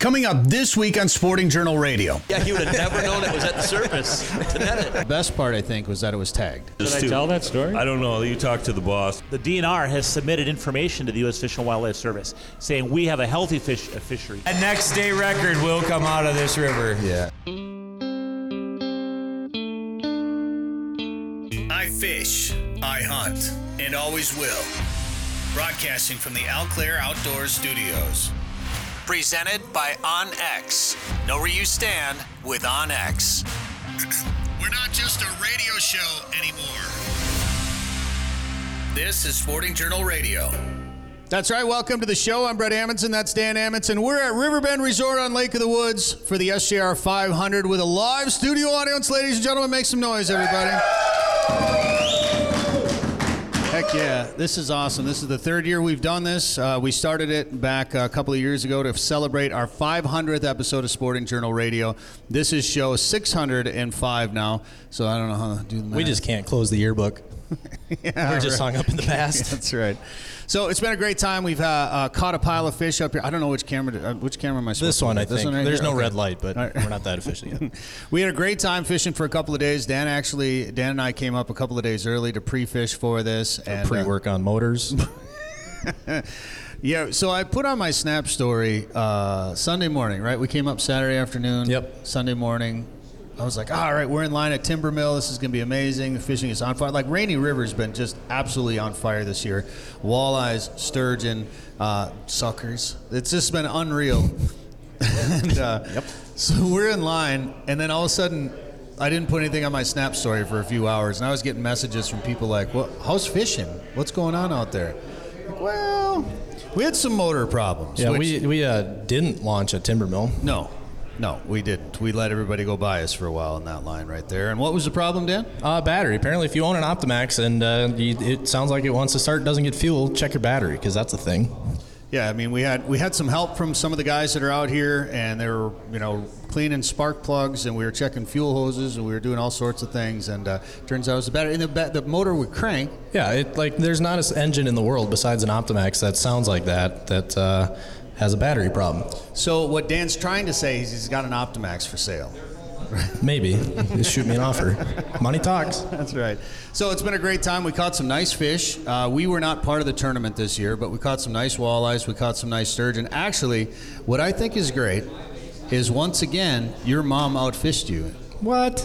Coming up this week on Sporting Journal Radio. Yeah, he would have never known it was at the surface to net it. The best part, I think, was that it was tagged. Did I tell that story? I don't know. You talk to the boss. The DNR has submitted information to the U.S. Fish and Wildlife Service saying we have a healthy fishery. A next day record will come out of this river. Yeah. I fish, I hunt, and always will. Broadcasting from the Eau Claire Outdoor Studios. Presented by OnX. Know where you stand with OnX. We're not just a radio show anymore. This is Sporting Journal Radio. That's right. Welcome to the show. I'm Brett Amundsen. That's Dan Amundsen. We're at Riverbend Resort on Lake of the Woods for the SJR 500 with a live studio audience. Ladies and gentlemen, make some noise, everybody. Heck yeah, this is awesome. This is the third year we've done this. We started it back a couple of years ago to celebrate our 500th episode of Sporting Journal Radio. This is show 605 now, so I don't know how to do the math. We just can't close the yearbook. Yeah, We're just hung up in the past. That's right. So it's been a great time. We've caught a pile of fish up here. I don't know which camera am I supposed This to one, do? I think. Right There's here? no Okay. red light, but All right. we're not that efficient yet. We had a great time fishing for a couple of days. Dan and I came up a couple of days early to pre-fish for this. And Pre-work on motors. Yeah, so I put on my Snap story Sunday morning, right? We came up Saturday afternoon. Yep. Sunday morning. I was like, all right, we're in line at Timber Mill. This is going to be amazing. The fishing is on fire. Like, Rainy River's been just absolutely on fire this year. Walleyes, sturgeon, suckers. It's just been unreal. And, So we're in line, and then all of a sudden, I didn't put anything on my Snap story for a few hours, and I was getting messages from people like, "Well, how's fishing? What's going on out there?" Like, well, we had some motor problems. Yeah, which- we didn't launch at Timber Mill. No, we didn't. We let everybody go by us for a while in that line right there. And what was the problem, Dan? Battery. Apparently, if you own an Optimax and it sounds like it wants to start, doesn't get fuel, check your battery, because that's a thing. Yeah, I mean, we had some help from some of the guys that are out here, and they were, cleaning spark plugs, and we were checking fuel hoses, and we were doing all sorts of things. And turns out it was the battery. And the motor would crank. Yeah, there's not an engine in the world besides an Optimax that sounds like that has a battery problem. So what Dan's trying to say is he's got an Optimax for sale. Maybe. Just shoot me an offer. Money talks. That's right. So it's been a great time. We caught some nice fish. We were not part of the tournament this year, but we caught some nice walleyes. We caught some nice sturgeon. Actually, what I think is great is, once again, your mom outfished you. What?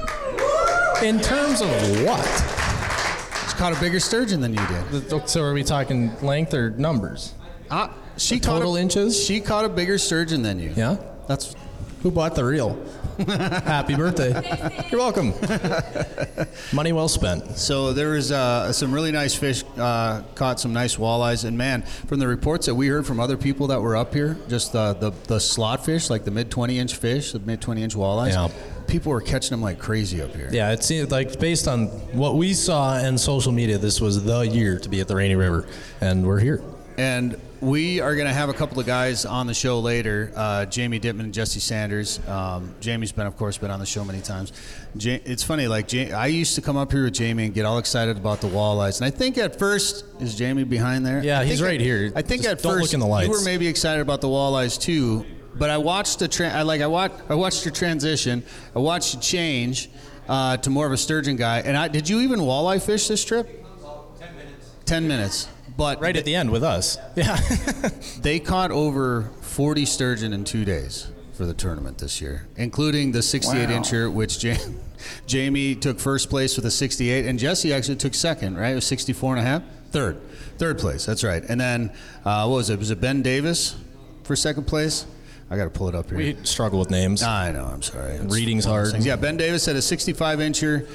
In terms of what? She caught a bigger sturgeon than you did. So are we talking length or numbers? She total inches? She caught a bigger sturgeon than you. Yeah? That's Who bought the reel? Happy birthday. You're welcome. Money well spent. So there was some really nice fish, caught some nice walleyes. And man, from the reports that we heard from other people that were up here, just the slot fish, like the mid 20-inch fish, the mid 20-inch walleyes, Yeah. people were catching them like crazy up here. Yeah, it seemed like, based on what we saw in social media, this was the year to be at the Rainy River, and we're here. And we are going to have a couple of guys on the show later, Jamie Dittman and Jesse Sanders. Jamie's been, of course, on the show many times. It's funny, I used to come up here with Jamie and get all excited about the walleyes. And I think at first, is Jamie behind there? Yeah, he's right here. I think Just at don't first look in the lights. you were maybe excited about the walleyes too. But I watched I watched your transition. I watched you change to more of a sturgeon guy. And did you even walleye fish this trip? 10 minutes. But Right at the end with us. Yeah. they caught over 40 sturgeon in 2 days for the tournament this year, including the 68-incher, which Jamie took first place with a 68, and Jesse actually took second, right? It was 64.5? Third place, that's right. And then, what was it? Was it Ben Davis for second place? I got to pull it up here. We struggle with names. I know, I'm sorry. It's Reading's one of those hard. things. Yeah, Ben Davis had a 65-incher,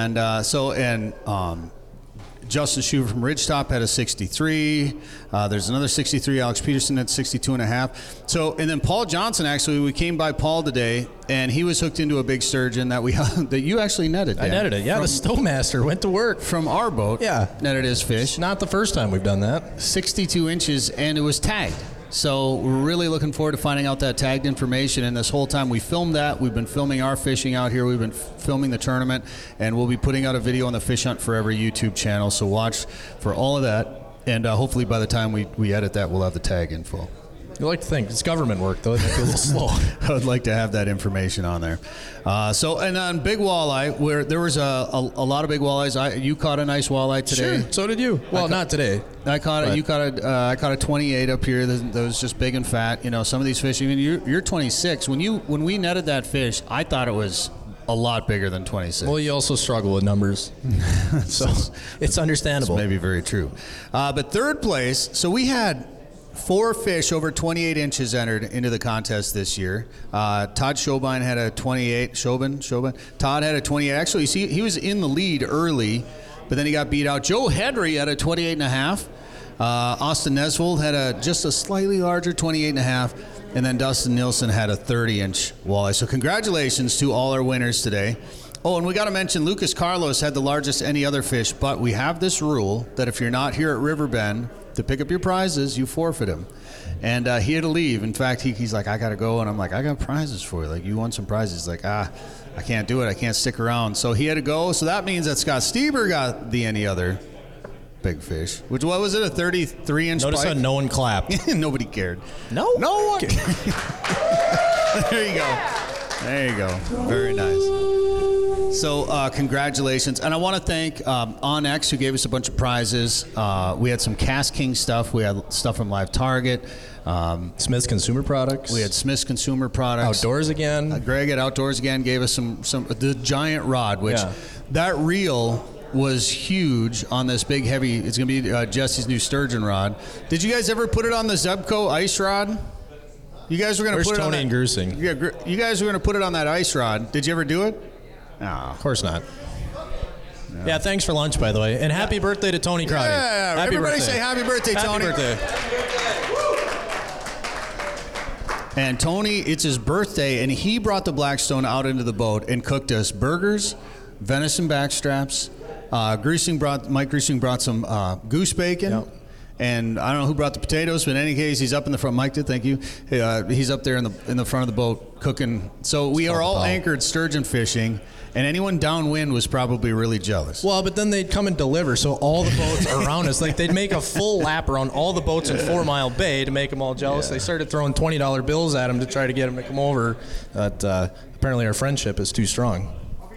and Justin Schuver from Ridgetop had a 63. There's another 63. Alex Peterson had 62.5. So, and then Paul Johnson, actually, we came by Paul today, and he was hooked into a big sturgeon that you actually netted, Dan. I netted it. Yeah, the Stowmaster went to work. From our boat. Yeah. Netted his fish. Not the first time we've done that. 62 inches, and it was tagged. So we're really looking forward to finding out that tagged information. And this whole time we filmed that. We've been filming our fishing out here. We've been filming the tournament. And we'll be putting out a video on the Fish Hunt Forever YouTube channel. So watch for all of that. And hopefully by the time we edit that, we'll have the tag info. You like to think it's government work, though. It might be a little slow. I would like to have that information on there. And on big walleye, where there was a lot of big walleyes. You caught a nice walleye today. Sure. So did you. Well, not today. I caught it. You caught it. I caught a 28 up here. That was just big and fat. Some of these fish. Even you're 26. When we netted that fish, I thought it was a lot bigger than 26. Well, you also struggle with numbers, so it's understandable. Maybe very true. But third place. So we had 4 fish over 28 inches entered into the contest this year. Todd Schobine had a 28. Schobin. Todd had a 28. Actually, see, he was in the lead early, but then he got beat out. Joe Henry had a 28 and a half. Austin Nesvold had just a slightly larger 28 and a half. And then Dustin Nilsson had a 30-inch walleye. So congratulations to all our winners today. Oh, and we got to mention Lucas Carlos had the largest any other fish, but we have this rule that if you're not here at Riverbend to pick up your prizes, you forfeit them. And he had to leave. In fact, he's like, I got to go. And I'm like, I got prizes for you. Like, you won some prizes. He's like, I can't do it. I can't stick around. So he had to go. So that means that Scott Stieber got the any other big fish. What was it, a 33-inch Notice how no one clapped. Nobody cared. No one. There you go. Very nice. So congratulations. And I want to thank OnX, who gave us a bunch of prizes. We had some Cast King stuff. We had stuff from Live Target. Smith's Consumer Products. We had Smith's Consumer Products. Outdoors Again. Greg at Outdoors Again gave us some the giant rod, which that reel was huge on this big heavy. It's going to be Jesse's new sturgeon rod. Did you guys ever put it on the Zebco ice rod? You guys were going to put it on Tony and Grusing? Yeah, you guys were going to put it on that ice rod. Did you ever do it? No. Of course not. No. Yeah, thanks for lunch, by the way. And happy birthday to Tony Crotty. Yeah, happy everybody birthday. Say happy birthday, Tony. Happy birthday. And Tony, it's his birthday, and he brought the Blackstone out into the boat and cooked us burgers, venison backstraps. Mike Grusing brought some goose bacon. Yep. And I don't know who brought the potatoes, but in any case, he's up in the front. Mike did, thank you. He's up there in the front of the boat cooking. So we are all anchored sturgeon fishing, and anyone downwind was probably really jealous. Well, but then they'd come and deliver, so all the boats around us, like they'd make a full lap around all the boats in 4 Mile Bay to make them all jealous. Yeah. They started throwing $20 bills at them to try to get them to come over. But apparently our friendship is too strong.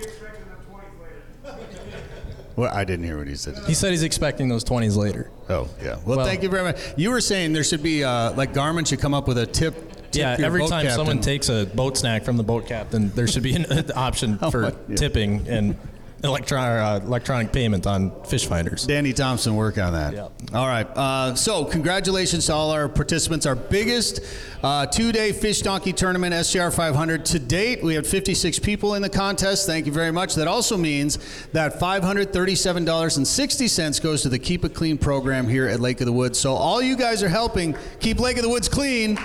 Well, I didn't hear what he said. He said he's expecting those 20s later. Oh, yeah. Well, thank you very much. You were saying there should be, like Garmin should come up with a tip. Yeah, every time someone takes a boat snack from the boat captain, there should be an option for tipping and electronic payment on fish finders. Danny Thompson, work on that. Yep. All right. So congratulations to all our participants. Our biggest 2-day Fish Donkey Tournament, SGR 500. To date, we had 56 people in the contest. Thank you very much. That also means that $537.60 goes to the Keep It Clean program here at Lake of the Woods. So all you guys are helping keep Lake of the Woods clean.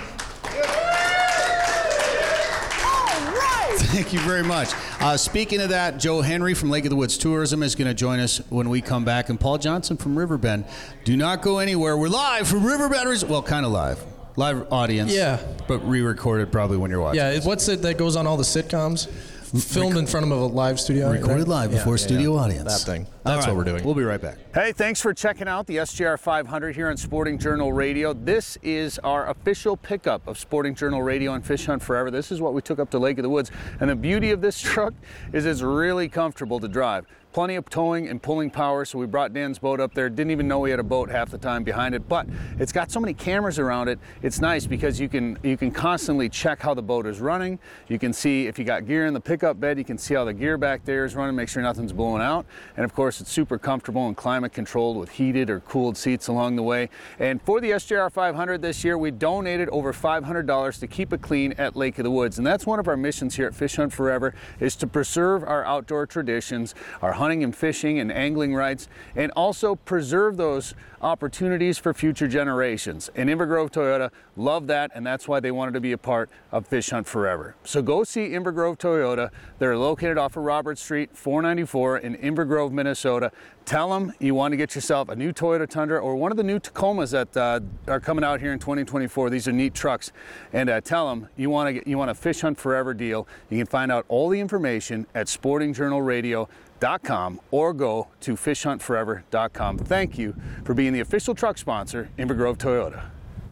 Thank you very much. Speaking of that, Joe Henry from Lake of the Woods Tourism is going to join us when we come back, and Paul Johnson from Riverbend. Do not go anywhere. We're live from Riverbend. Well, kind of live. Live audience. Yeah. But re-recorded probably when you're watching. Yeah, what's it that goes on all the sitcoms? Filmed in front of a live studio? Recorded live before studio audience. That thing. That's what we're doing. We'll be right back. Hey, thanks for checking out the SGR 500 here on Sporting Journal Radio. This is our official pickup of Sporting Journal Radio and Fish Hunt Forever. This is what we took up to Lake of the Woods. And the beauty of this truck is it's really comfortable to drive. Plenty of towing and pulling power, so we brought Dan's boat up there. Didn't even know we had a boat half the time behind it, but it's got so many cameras around it. It's nice because you can constantly check how the boat is running. You can see if you got gear in the pickup bed, you can see how the gear back there is running, make sure nothing's blowing out. And of course, it's super comfortable and climate controlled with heated or cooled seats along the way. And for the SGR 500 this year, we donated over $500 to Keep It Clean at Lake of the Woods. And that's one of our missions here at Fish Hunt Forever, is to preserve our outdoor traditions, our hunting and fishing and angling rights, and also preserve those opportunities for future generations. And Inver Grove Toyota loved that, and that's why they wanted to be a part of Fish Hunt Forever. So go see Inver Grove Toyota. They're located off of Robert Street, 494 in Inver Grove, Minnesota. Tell them you want to get yourself a new Toyota Tundra or one of the new Tacomas that are coming out here in 2024. These are neat trucks. And tell them you want a Fish Hunt Forever deal. You can find out all the information at sportingjournalradio.com or go to fishhuntforever.com. Thank you for being the official truck sponsor, Inver Grove Toyota.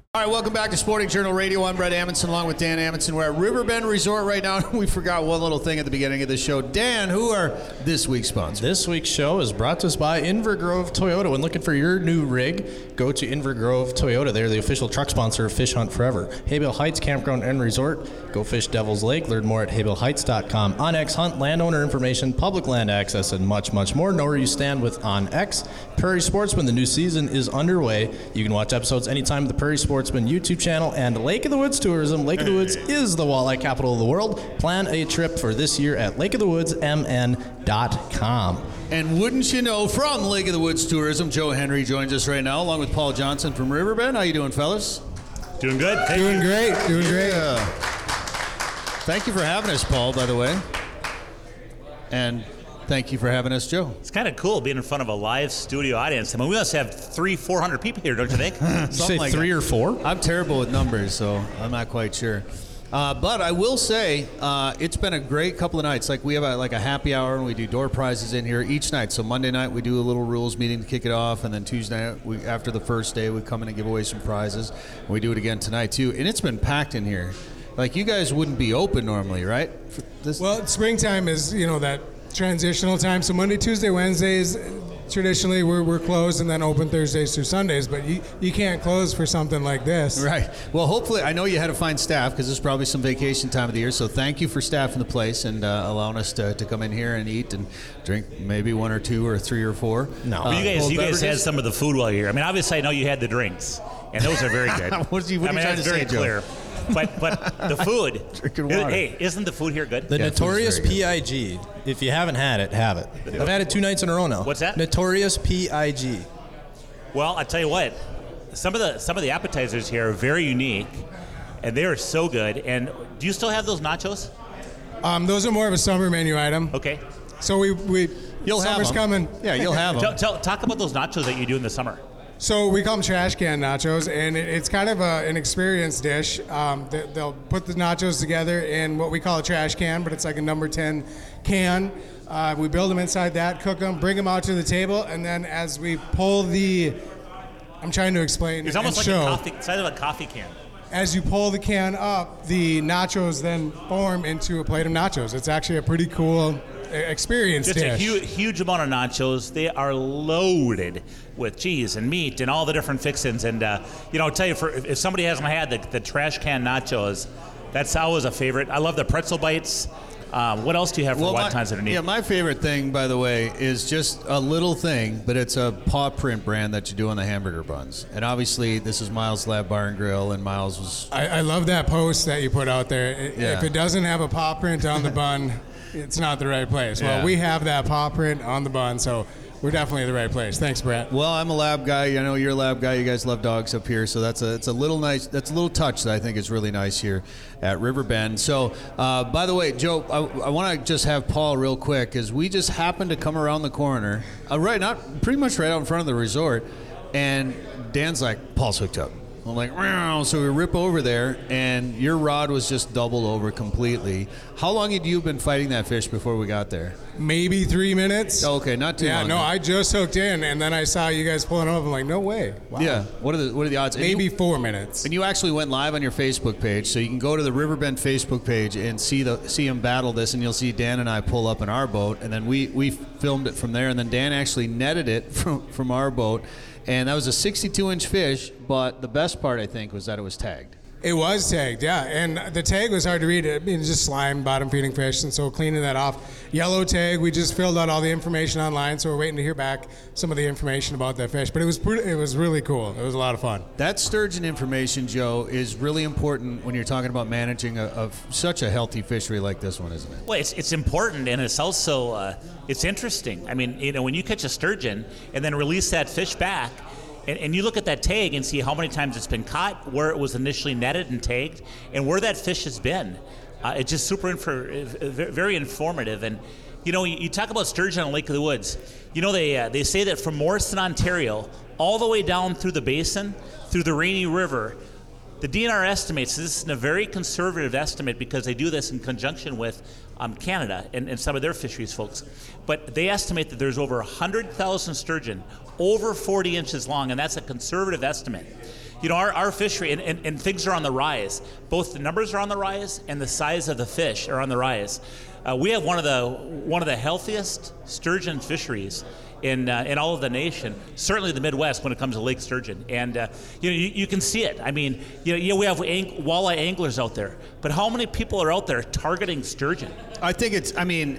All right, welcome back to Sporting Journal Radio. I'm Brett Amundsen along with Dan Amundsen. We're at Riverbend Resort right now. We forgot one little thing at the beginning of the show. Dan, who are this week's sponsors? This week's show is brought to us by Invergrove Toyota. When looking for your new rig, go to Invergrove Toyota. They're the official truck sponsor of Fish Hunt Forever. Haybale Heights Campground and Resort. Go fish Devil's Lake. Learn more at haybaleHeights.com. OnX Hunt, landowner information, public land access, and much, much more. Know where you stand with OnX. Prairie Sportsman, the new season is underway. You can watch episodes anytime of the Prairie Sportsman YouTube channel, and Lake of the Woods Tourism. Lake of the Woods is the walleye capital of the world. Plan a trip for this year at lakeofthewoodsmn.com. And wouldn't you know, from Lake of the Woods Tourism, Joe Henry joins us right now, along with Paul Johnson from Riverbend. How you doing, fellas? Doing good. Thank Doing you. great. Doing great. Yeah. Thank you for having us, Paul, by the way. And thank you for having us, Joe. It's kind of cool being in front of a live studio audience. I mean, we must have 300-400 people here, don't you think? Did you say like 3 that. or 4? I'm terrible with numbers, so I'm not quite sure. But I will say it's been a great couple of nights. Like we have a happy hour and we do door prizes in here each night. So Monday night we do a little rules meeting to kick it off, and then Tuesday night after the first day we come in and give away some prizes. And we do it again tonight too, and it's been packed in here. Like you guys wouldn't be open normally, right? Well, springtime is, that transitional time. So Monday, Tuesday, Wednesdays, traditionally we're closed and then open Thursdays through Sundays. But you can't close for something like this. Right. Well, hopefully, I know you had to find staff because it's probably some vacation time of the year. So thank you for staffing the place and allowing us to come in here and eat and drink maybe 1 or 2 or 3 or 4. No. Well, you guys beverages. had some of the food while you're here. I mean, obviously, I know you had the drinks, and those are very good. What are you trying that's to very say, Joe? clear. But the food. Drinking water. Hey, isn't the food here good? The Yeah, Notorious food's very PIG. If you haven't had it, have it. I've had it 2 nights in a row now. What's that? Notorious PIG. Well, I tell you what, some of the appetizers here are very unique, and they are so good. And do you still have those nachos? Those are more of a summer menu item. Okay. So we You'll have summer's them. coming. Yeah, you'll have them. Talk about those nachos that you do in the summer. So we call them trash can nachos, and it's kind of an experience dish. They'll put the nachos together in what we call a trash can, but it's like a number 10 can. We build them inside that, cook them, bring them out to the table, and then as we pull I'm trying to explain. It's almost and like show. size of a coffee can. As you pull the can up, the nachos then form into a plate of nachos. It's actually a pretty cool experience Just dish. a huge amount of nachos. They are loaded with cheese and meat and all the different fixings. And I'll tell you, if somebody hasn't had the trash can nachos, that's always a favorite. I love the pretzel bites. What else do you have for wontons that are neat? Yeah, my favorite thing, by the way, is just a little thing, but it's a paw print brand that you do on the hamburger buns. And obviously, this is Miles Lab Bar and Grill, and Miles was... I love that post that you put out there. Yeah. If it doesn't have a paw print on the bun, it's not the right place. Yeah. Well, we have that paw print on the bun, so we're definitely the right place. Thanks, Brett. Well, I'm a lab guy. I know you're a lab guy. You guys love dogs up here, so it's a little nice. That's a little touch that I think is really nice here at Riverbend. So, by the way, Joe, I want to just have Paul real quick because we just happened to come around the corner, pretty much right out in front of the resort, and Dan's like, Paul's hooked up. I'm like, meow. So we rip over there, and your rod was just doubled over completely. How long had you been fighting that fish before we got there? Maybe 3 minutes. Oh, okay, not too long. Yeah, no, I just hooked in, and then I saw you guys pulling up. I'm like, no way. Wow. Yeah. What are the odds? And Maybe 4 minutes. And you actually went live on your Facebook page, so you can go to the Riverbend Facebook page and see him battle this, and you'll see Dan and I pull up in our boat, and then we filmed it from there, and then Dan actually netted it from our boat, and that was a 62-inch fish, but the best part, I think, was that it was tagged. It was tagged, yeah, and the tag was hard to read. It was just slime, bottom feeding fish, and so cleaning that off. Yellow tag, we just filled out all the information online, so we're waiting to hear back some of the information about that fish. But it was really cool. It was a lot of fun. That sturgeon information, Joe, is really important when you're talking about managing such a healthy fishery like this one, isn't it? Well, it's important, and it's also it's interesting. I mean, when you catch a sturgeon and then release that fish back, and you look at that tag and see how many times it's been caught, where it was initially netted and tagged, and where that fish has been. It's just very informative. And, you talk about sturgeon on Lake of the Woods. They say that from Morrison, Ontario, all the way down through the basin, through the Rainy River, The DNR estimates, this is a very conservative estimate because they do this in conjunction with Canada and some of their fisheries folks. But they estimate that there's over 100,000 sturgeon over 40 inches long, and that's a conservative estimate. You know, our fishery, and things are on the rise. Both the numbers are on the rise and the size of the fish are on the rise. We have one of the healthiest sturgeon fisheries in all of the nation, certainly the Midwest when it comes to lake sturgeon. And you can see it. I mean, we have walleye anglers out there, but how many people are out there targeting sturgeon? I guess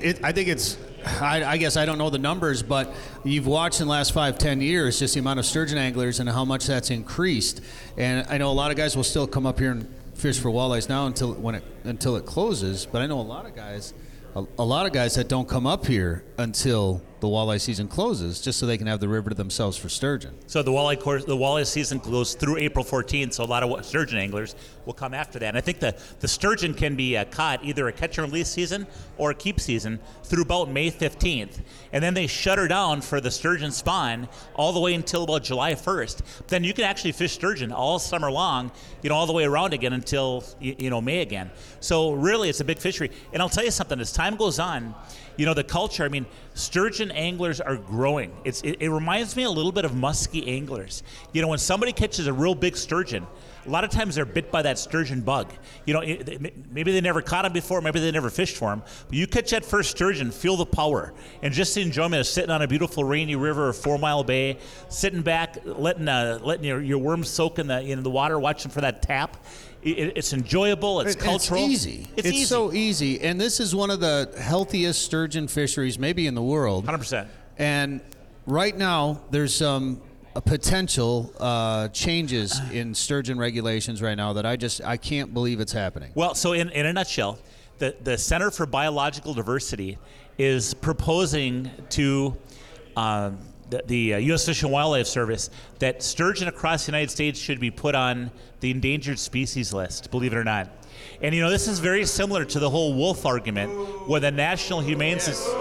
I don't know the numbers, but you've watched in the last 5-10 years just the amount of sturgeon anglers and how much that's increased. And I know a lot of guys will still come up here and fish for walleyes now until it closes. But I know a lot of guys that don't come up here until the walleye season closes, just so they can have the river to themselves for sturgeon. So the walleye season goes through April 14th, so a lot of sturgeon anglers will come after that. And I think the sturgeon can be caught either a catch and release season or a keep season through about May 15th. And then they shut her down for the sturgeon spawn all the way until about July 1st. Then you can actually fish sturgeon all summer long, all the way around again until May again. So really it's a big fishery. And I'll tell you something, as time goes on, the culture, sturgeon anglers are growing. It reminds me a little bit of muskie anglers. When somebody catches a real big sturgeon, a lot of times they're bit by that sturgeon bug. Maybe they never caught him before, maybe they never fished for him, but you catch that first sturgeon, feel the power, and just the enjoyment of sitting on a beautiful rainy river or 4 Mile Bay, sitting back, letting your worms soak in the water, watching for that tap. It's enjoyable. It's cultural. It's easy. It's easy. So easy. And this is one of the healthiest sturgeon fisheries maybe in the world. 100%. And right now, there's some potential changes in sturgeon regulations right now that I can't believe it's happening. Well, so in a nutshell, the Center for Biological Diversity is proposing to the U.S. Fish and Wildlife Service that sturgeon across the United States should be put on the endangered species list, believe it or not. And this is very similar to the whole wolf argument, where the National Humane Society...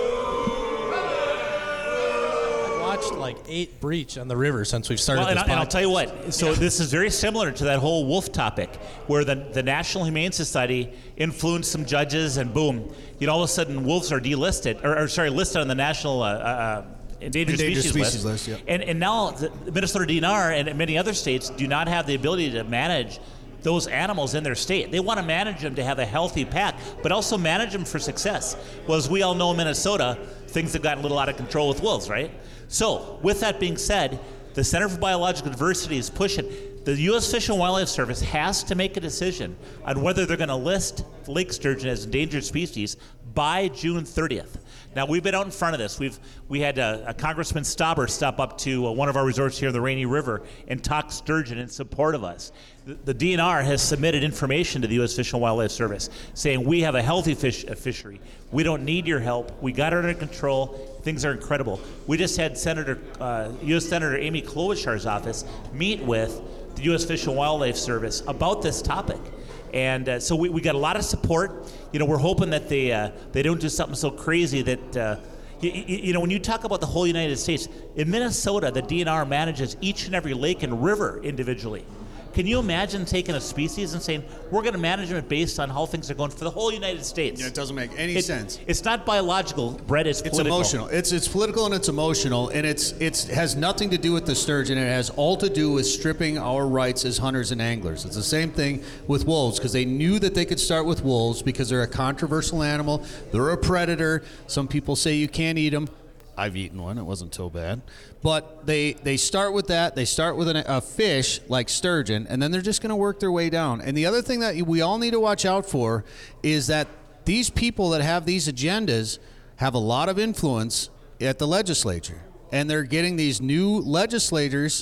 I've watched like 8 breach on the river since we've started this podcast. And I'll tell you what, so this is very similar to that whole wolf topic, where the National Humane Society influenced some judges, and boom, all of a sudden wolves are delisted, listed on the National Endangered Species list. Yeah. And now the Minnesota DNR and many other states do not have the ability to manage those animals in their state. They want to manage them to have a healthy pack, but also manage them for success. Well, as we all know in Minnesota, things have gotten a little out of control with wolves, right? So with that being said, the Center for Biological Diversity is pushing. The U.S. Fish and Wildlife Service has to make a decision on whether they're going to list lake sturgeon as endangered species by June 30th. Now, we've been out in front of this. We had a Congressman Stauber stop up to one of our resorts here in the Rainy River and talk sturgeon in support of us. The DNR has submitted information to the U.S. Fish and Wildlife Service saying we have a healthy fishery. We don't need your help. We got it under control. Things are incredible. We just had U.S. Senator Amy Klobuchar's office meet with the U.S. Fish and Wildlife Service about this topic. And so we got a lot of support. We're hoping that they don't do something so crazy that, when you talk about the whole United States, in Minnesota, the DNR manages each and every lake and river individually. Can you imagine taking a species and saying, we're going to manage it based on how things are going for the whole United States? It doesn't make any sense. It's not biological, Brett. It's political. It's emotional. It's political and it's emotional, and it has nothing to do with the sturgeon. It has all to do with stripping our rights as hunters and anglers. It's the same thing with wolves, because they knew that they could start with wolves because they're a controversial animal. They're a predator. Some people say you can't eat them. I've eaten one. It wasn't so bad. But they start with that. They start with a fish like sturgeon, and then they're just going to work their way down. And the other thing that we all need to watch out for is that these people that have these agendas have a lot of influence at the legislature. And they're getting these new legislators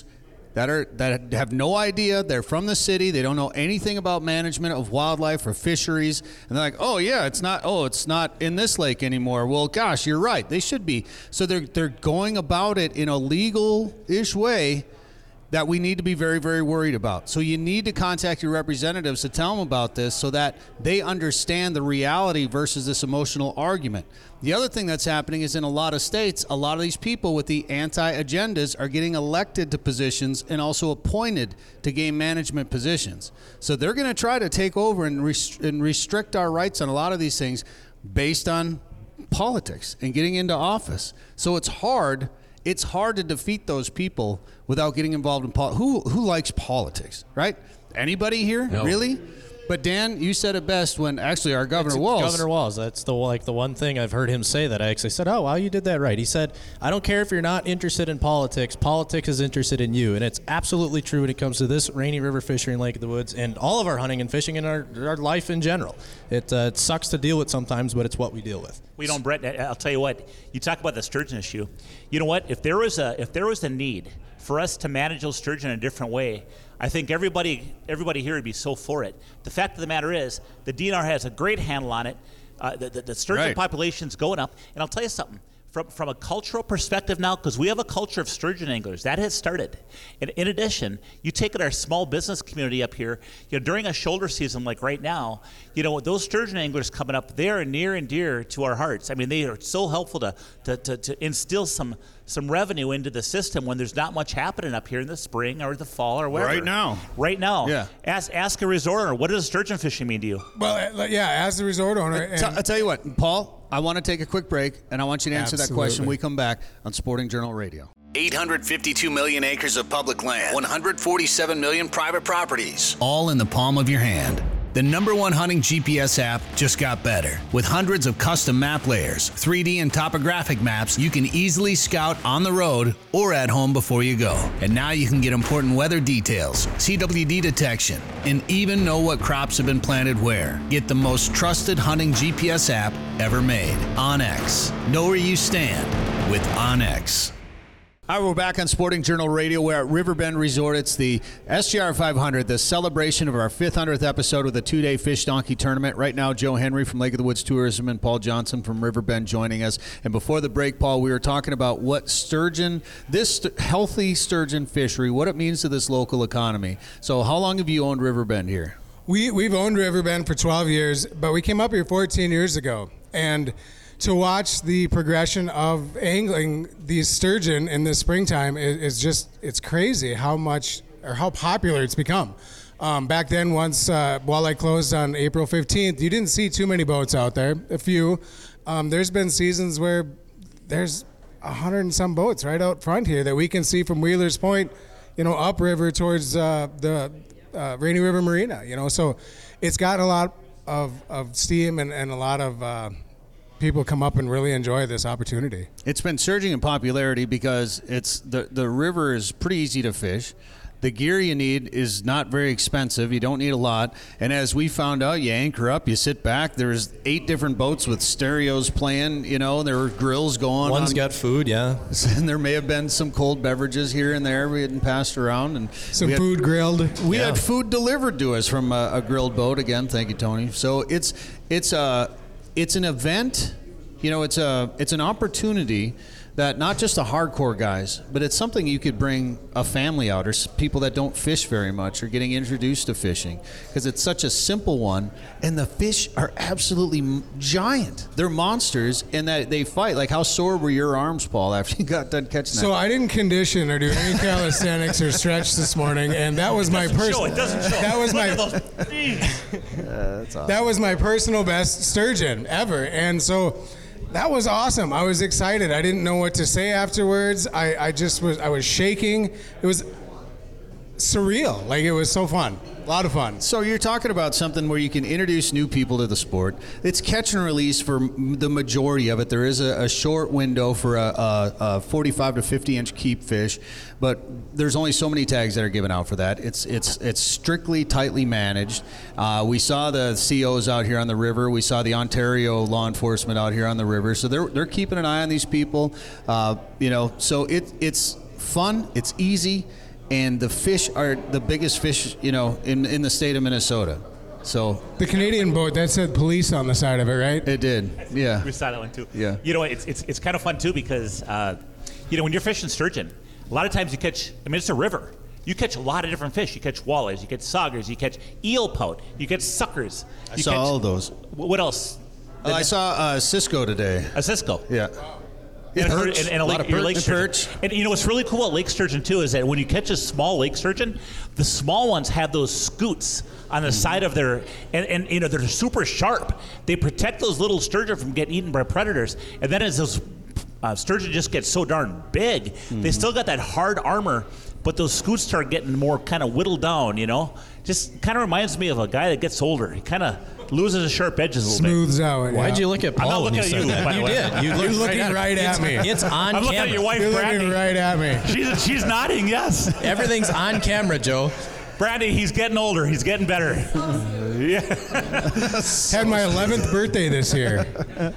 that have no idea. They're from the city. They don't know anything about management of wildlife or fisheries. And they're like, oh yeah, it's not in this lake anymore. Well, gosh, you're right. They should be. So they're going about it in a legal-ish way that we need to be very, very worried about. So you need to contact your representatives to tell them about this so that they understand the reality versus this emotional argument. The other thing that's happening is in a lot of states, a lot of these people with the anti-agendas are getting elected to positions and also appointed to game management positions. So they're going to try to take over and restrict our rights on a lot of these things based on politics and getting into office. So it's hard to defeat those people without getting involved in politics. Who likes politics, right? Anybody here? No. Really? But Dan, you said it best when actually our Governor Walz. That's the one thing I've heard him say that I actually said, oh, wow, you did that right. He said, I don't care if you're not interested in politics. Politics is interested in you. And it's absolutely true when it comes to this Rainy River fishery in Lake of the Woods and all of our hunting and fishing and our life in general. It sucks to deal with sometimes, but it's what we deal with. We don't, Brett. I'll tell you what. You talk about the sturgeon issue. You know what? If there was a need for us to manage those sturgeon in a different way, I think everybody here would be so for it. The fact of the matter is, the DNR has a great handle on it. The sturgeon population's going up, and I'll tell you something. From a cultural perspective now, because we have a culture of sturgeon anglers, that has started. And in addition, you take it our small business community up here, during a shoulder season like right now, those sturgeon anglers coming up, they are near and dear to our hearts. I mean, they are so helpful to instill some revenue into the system when there's not much happening up here in the spring or the fall or whatever. Right now. Yeah. Ask a resort owner, what does sturgeon fishing mean to you? Well, yeah, as a resort owner. I'll tell you what, Paul, I want to take a quick break, and I want you to answer that question when we come back on Sporting Journal Radio. 852 million acres of public land, 147 million private properties, all in the palm of your hand. The #1 hunting GPS app just got better. With hundreds of custom map layers, 3D and topographic maps, you can easily scout on the road or at home before you go. And now you can get important weather details, CWD detection, and even know what crops have been planted where. Get the most trusted hunting GPS app ever made. OnX. Know where you stand with OnX. All right, we're back on Sporting Journal Radio. We're at Riverbend Resort. It's the SGR 500, the celebration of our 500th episode of the two-day Fish Donkey Tournament. Right now, Joe Henry from Lake of the Woods Tourism and Paul Johnson from Riverbend joining us. And before the break, Paul, we were talking about what healthy sturgeon fishery, what it means to this local economy. So how long have you owned Riverbend here? We've owned Riverbend for 12 years, but we came up here 14 years ago. And to watch the progression of angling these sturgeon in the springtime it's crazy how much or how popular it's become. Back then, once Walleye closed on April 15th, you didn't see too many boats out there, a few. There's been seasons where there's 100 and some boats right out front here that we can see from Wheeler's Point, upriver towards the Rainy River Marina, So it's got a lot of steam and a lot of people come up and really enjoy this opportunity. It's been surging in popularity because it's the river is pretty easy to fish. The gear you need is not very expensive. You don't need a lot. And as we found out, you anchor up, you sit back. There's 8 different boats with stereos playing, there were grills going. One's got food, yeah. And there may have been some cold beverages here and there we hadn't passed around. And some food grilled. We had food delivered to us from a grilled boat. Again, thank you, Tony. So it's an event, it's an opportunity that not just the hardcore guys, but it's something you could bring a family out or people that don't fish very much or getting introduced to fishing because it's such a simple one. And the fish are absolutely giant. They're monsters and that they fight. Like how sore were your arms, Paul, after you got done catching that? So I didn't condition or do any calisthenics or stretch this morning, and that was my personal. It doesn't show. That was that's awesome. That was my personal best sturgeon ever, and so. That was awesome. I was excited. I didn't know what to say afterwards. I was shaking. It was surreal. Like, it was so fun. A lot of fun. So you're talking about something where you can introduce new people to the sport. It's catch and release for the majority of it. There is a short window for a 45 to 50 inch keep fish, but there's only so many tags that are given out for that. It's strictly tightly managed. We saw the COs out here on the river. We saw the Ontario law enforcement out here on the river. So they're keeping an eye on these people. So it's fun. It's easy. And the fish are the biggest fish, in the state of Minnesota. So the Canadian boat that said police on the side of it, right? It did. Yeah. We saw that one too. Yeah. It's kind of fun too because when you're fishing sturgeon, a lot of times you catch. It's a river. you catch a lot of different fish. You catch walleyes, you catch saugers, you catch eel pout, you catch suckers. I saw all of those. What else? I saw Cisco today. A Cisco. Yeah. And Perch. a lake sturgeon. Perch. And you know what's really cool about lake sturgeon too is that when you catch a small lake sturgeon, the small ones have those scoots on the side of their, and you know they're super sharp. They protect those little sturgeon from getting eaten by predators. And then as those sturgeon just get so darn big, they still got that hard armor, but those scoots start getting more kind of whittled down. You know, just kind of reminds me of a guy that gets older. He kind of loses his sharp edges a little bit. Smooths out. Why'd you look at I'm not Paul when looking you at said you, that? by the You way. did. You're looking right at me. It's on I'm looking camera. at your wife, You're Brandy. looking right at me. She's nodding, yes. Everything's on camera, Joe. Brandy, he's getting older. He's getting better. Had my 11th birthday this year.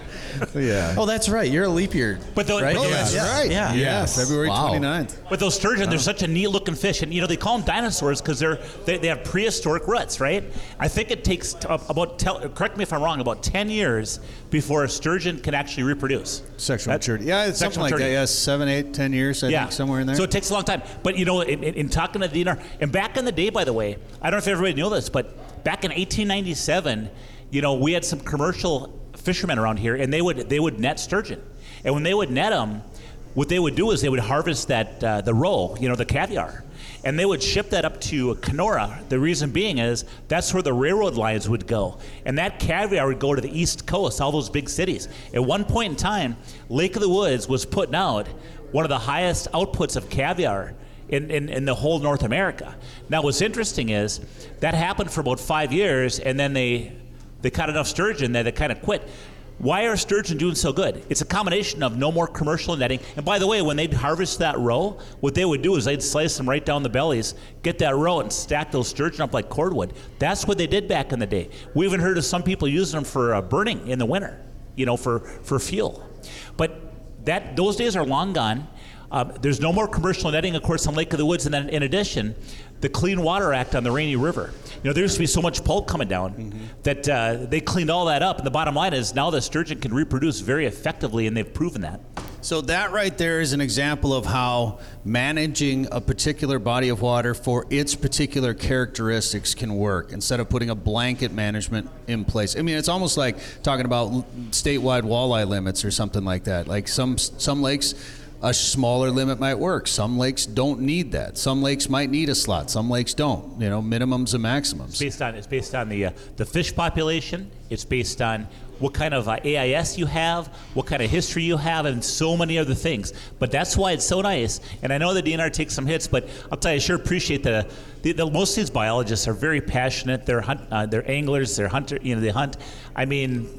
Yeah. Oh, that's right. You're a leap year. But the, right? but Oh, that's right. Yeah. Yeah, February Wow. 29th. But those sturgeon, they're such a neat looking fish, and you know they call them dinosaurs because they have prehistoric roots, right? I think it takes correct me if I'm wrong, about 10 years before a sturgeon can actually reproduce. Sexual That- maturity. Yeah, it's something sexual like that. maturity. Yeah, 7, 8, 10 years, I think, somewhere in there. So it takes a long time. But you know, in talking to DNR, and back in the day, by the way, I don't know if everybody knew this, but back in 1897, you know, we had some commercial fishermen around here, and they would net sturgeon, and when they would net them, what they would do is they would harvest that the roe, you know, the caviar, and they would ship that up to Kenora. The reason being is that's where the railroad lines would go, and that caviar would go to the East Coast, all those big cities. At one point in time, Lake of the Woods was putting out one of the highest outputs of caviar in the whole North America. Now, what's interesting is that happened for about 5 years, and then they caught enough sturgeon that they kind of quit. Why are sturgeon doing so good? It's a combination of no more commercial netting. And by the way, when they'd harvest that roe, what they would do is they'd slice them right down the bellies, get that roe, and stack those sturgeon up like cordwood. That's what they did back in the day. We even heard of some people using them for burning in the winter, you know, for fuel. But those days are long gone. There's no more commercial netting, of course, on Lake of the Woods. And then in addition, the Clean Water Act on the Rainy River. You know, there used to be so much pulp coming down that they cleaned all that up. And the bottom line is now the sturgeon can reproduce very effectively, and they've proven that. So that right there is an example of how managing a particular body of water for its particular characteristics can work instead of putting a blanket management in place. I mean, it's almost like talking about statewide walleye limits or something like that. Like some lakes, a smaller limit might work. Some lakes don't need that. Some lakes might need a slot. Some lakes don't. You know, minimums and maximums. It's based on the fish population. It's based on what kind of AIS you have, what kind of history you have, and so many other things. But that's why it's so nice. And I know the DNR takes some hits, but I'll tell you, I sure appreciate the most of these biologists are very passionate. They're anglers. They're hunter. You know, they hunt. I mean,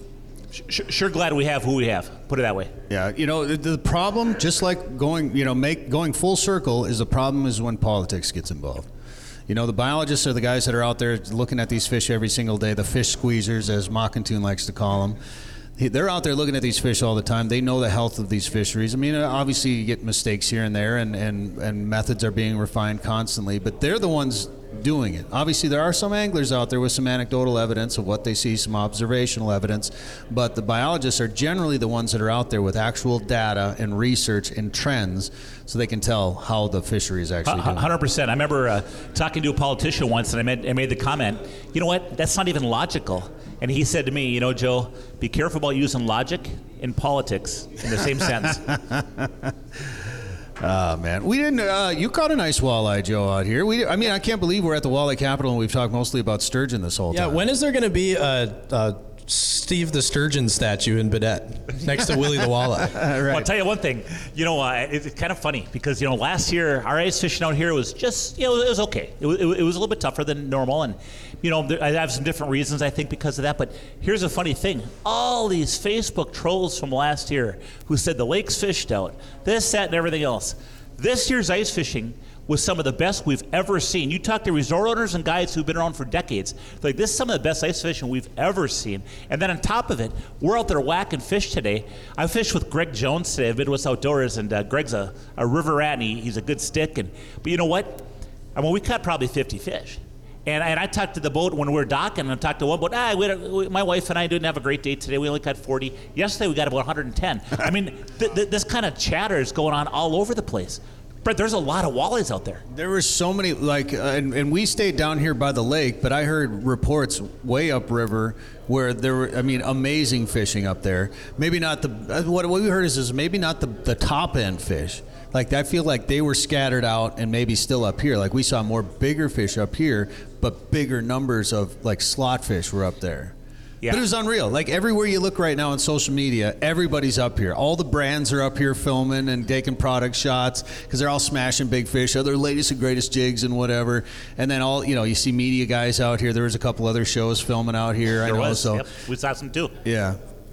sure glad we have who we have. Put it that way. Yeah, you know, the problem, just like going full circle, is the problem is when politics gets involved. You know, the biologists are the guys that are out there looking at these fish every single day, the fish squeezers, as Mockington likes to call them. They're out there looking at these fish all the time. They know the health of these fisheries. I mean, obviously you get mistakes here and there, and methods are being refined constantly, but they're the ones doing it. Obviously, there are some anglers out there with some anecdotal evidence of what they see, some observational evidence, but the biologists are generally the ones that are out there with actual data and research and trends so they can tell how the fishery is actually doing. 100%. I remember talking to a politician once, and I made the comment, you know what, that's not even logical. And he said to me, you know, Joe, be careful about using logic in politics in the same sense. Oh, man. We didn't, you caught a nice walleye, Joe, out here. I mean, I can't believe we're at the walleye capital and we've talked mostly about sturgeon this whole time. Yeah, when is there going to be a Steve the Sturgeon statue in Baudette next to Willie the Walleye? Well, I'll tell you one thing. You know, it's kind of funny because, you know, last year our ice fishing out here was just, you know, it was okay. It was a little bit tougher than normal. And, you know, I have some different reasons, I think, because of that. But here's a funny thing. All these Facebook trolls from last year who said the lake's fished out, this, that, and everything else. This year's ice fishing was some of the best we've ever seen. You talk to resort owners and guides who've been around for decades. Like, this is some of the best ice fishing we've ever seen. And then on top of it, we're out there whacking fish today. I fished with Greg Jones today of Midwest Outdoors, and Greg's a river rat, and he's a good stick. But you know what? I mean, we caught probably 50 fish. And I talked to the boat when we were docking, and I talked to one boat. My wife and I didn't have a great day today. We only caught 40. Yesterday, we got about 110. I mean, this kind of chatter is going on all over the place. Brett, there's a lot of walleyes out there. There were so many, and we stayed down here by the lake, but I heard reports way upriver where there were, amazing fishing up there. Maybe not what we heard is maybe not the top end fish. Like, I feel like they were scattered out and maybe still up here. Like, we saw more bigger fish up here, but bigger numbers of, like, slot fish were up there. Yeah. But it was unreal. Like, everywhere you look right now on social media, everybody's up here. All the brands are up here filming and taking product shots because they're all smashing big fish, other latest and greatest jigs and whatever. And then you see media guys out here. There was a couple other shows filming out here. There was. Yep. We saw some too. Yeah.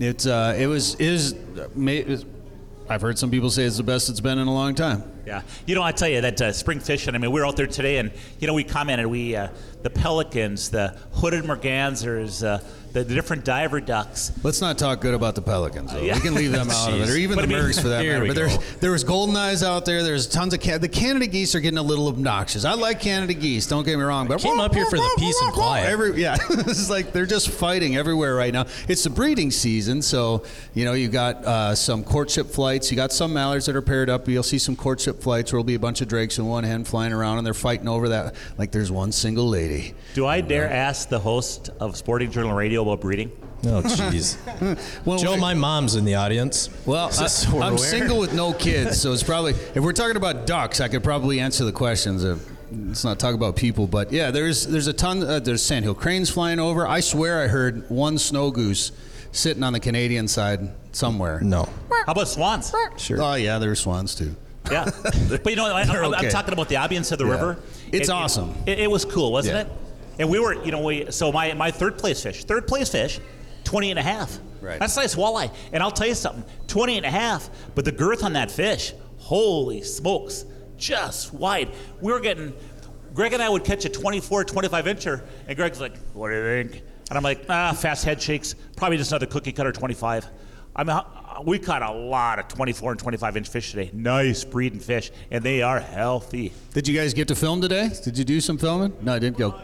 I've heard some people say it's the best it's been in a long time. Yeah. I tell you that spring fishing, we were out there today and, we commented, the pelicans, the hooded mergansers, the different diver ducks. Let's not talk good about the pelicans, though. Yeah. We can leave them out of it, or even the mergs for that matter. But there was golden eyes out there. There's tons of the Canada geese are getting a little obnoxious. I like Canada geese, don't get me wrong. But came up here for the peace and quiet. It's like they're just fighting everywhere right now. It's the breeding season, so you got some courtship flights. You got some mallards that are paired up. You'll see some courtship flights where will be a bunch of drakes and one hen flying around, and they're fighting over that like there's one single lady. Do I dare ask the host of Sporting Journal Radio about breeding? Oh, jeez. Well, Joe, my mom's in the audience. Well, I'm single with no kids, so it's probably, if we're talking about ducks, I could probably answer the questions. Let's not talk about people, but yeah, there's a ton. There's sandhill cranes flying over. I swear I heard one snow goose sitting on the Canadian side somewhere. No. How about swans? Sure. Oh yeah, there's swans too. Yeah. But I'm talking about the ambience of the river. It's awesome. It was cool, wasn't it? And we were, so my third place fish, 20 and a half. Right. That's a nice walleye. And I'll tell you something, 20 and a half, but the girth on that fish, holy smokes, just wide. Greg and I would catch a 24, 25 incher, and Greg's like, what do you think? And I'm like, fast head shakes, probably just another cookie cutter 25. We caught a lot of 24 and 25 inch fish today. Nice breeding fish, and they are healthy. Did you guys get to film today? Did you do some filming? No, I didn't go.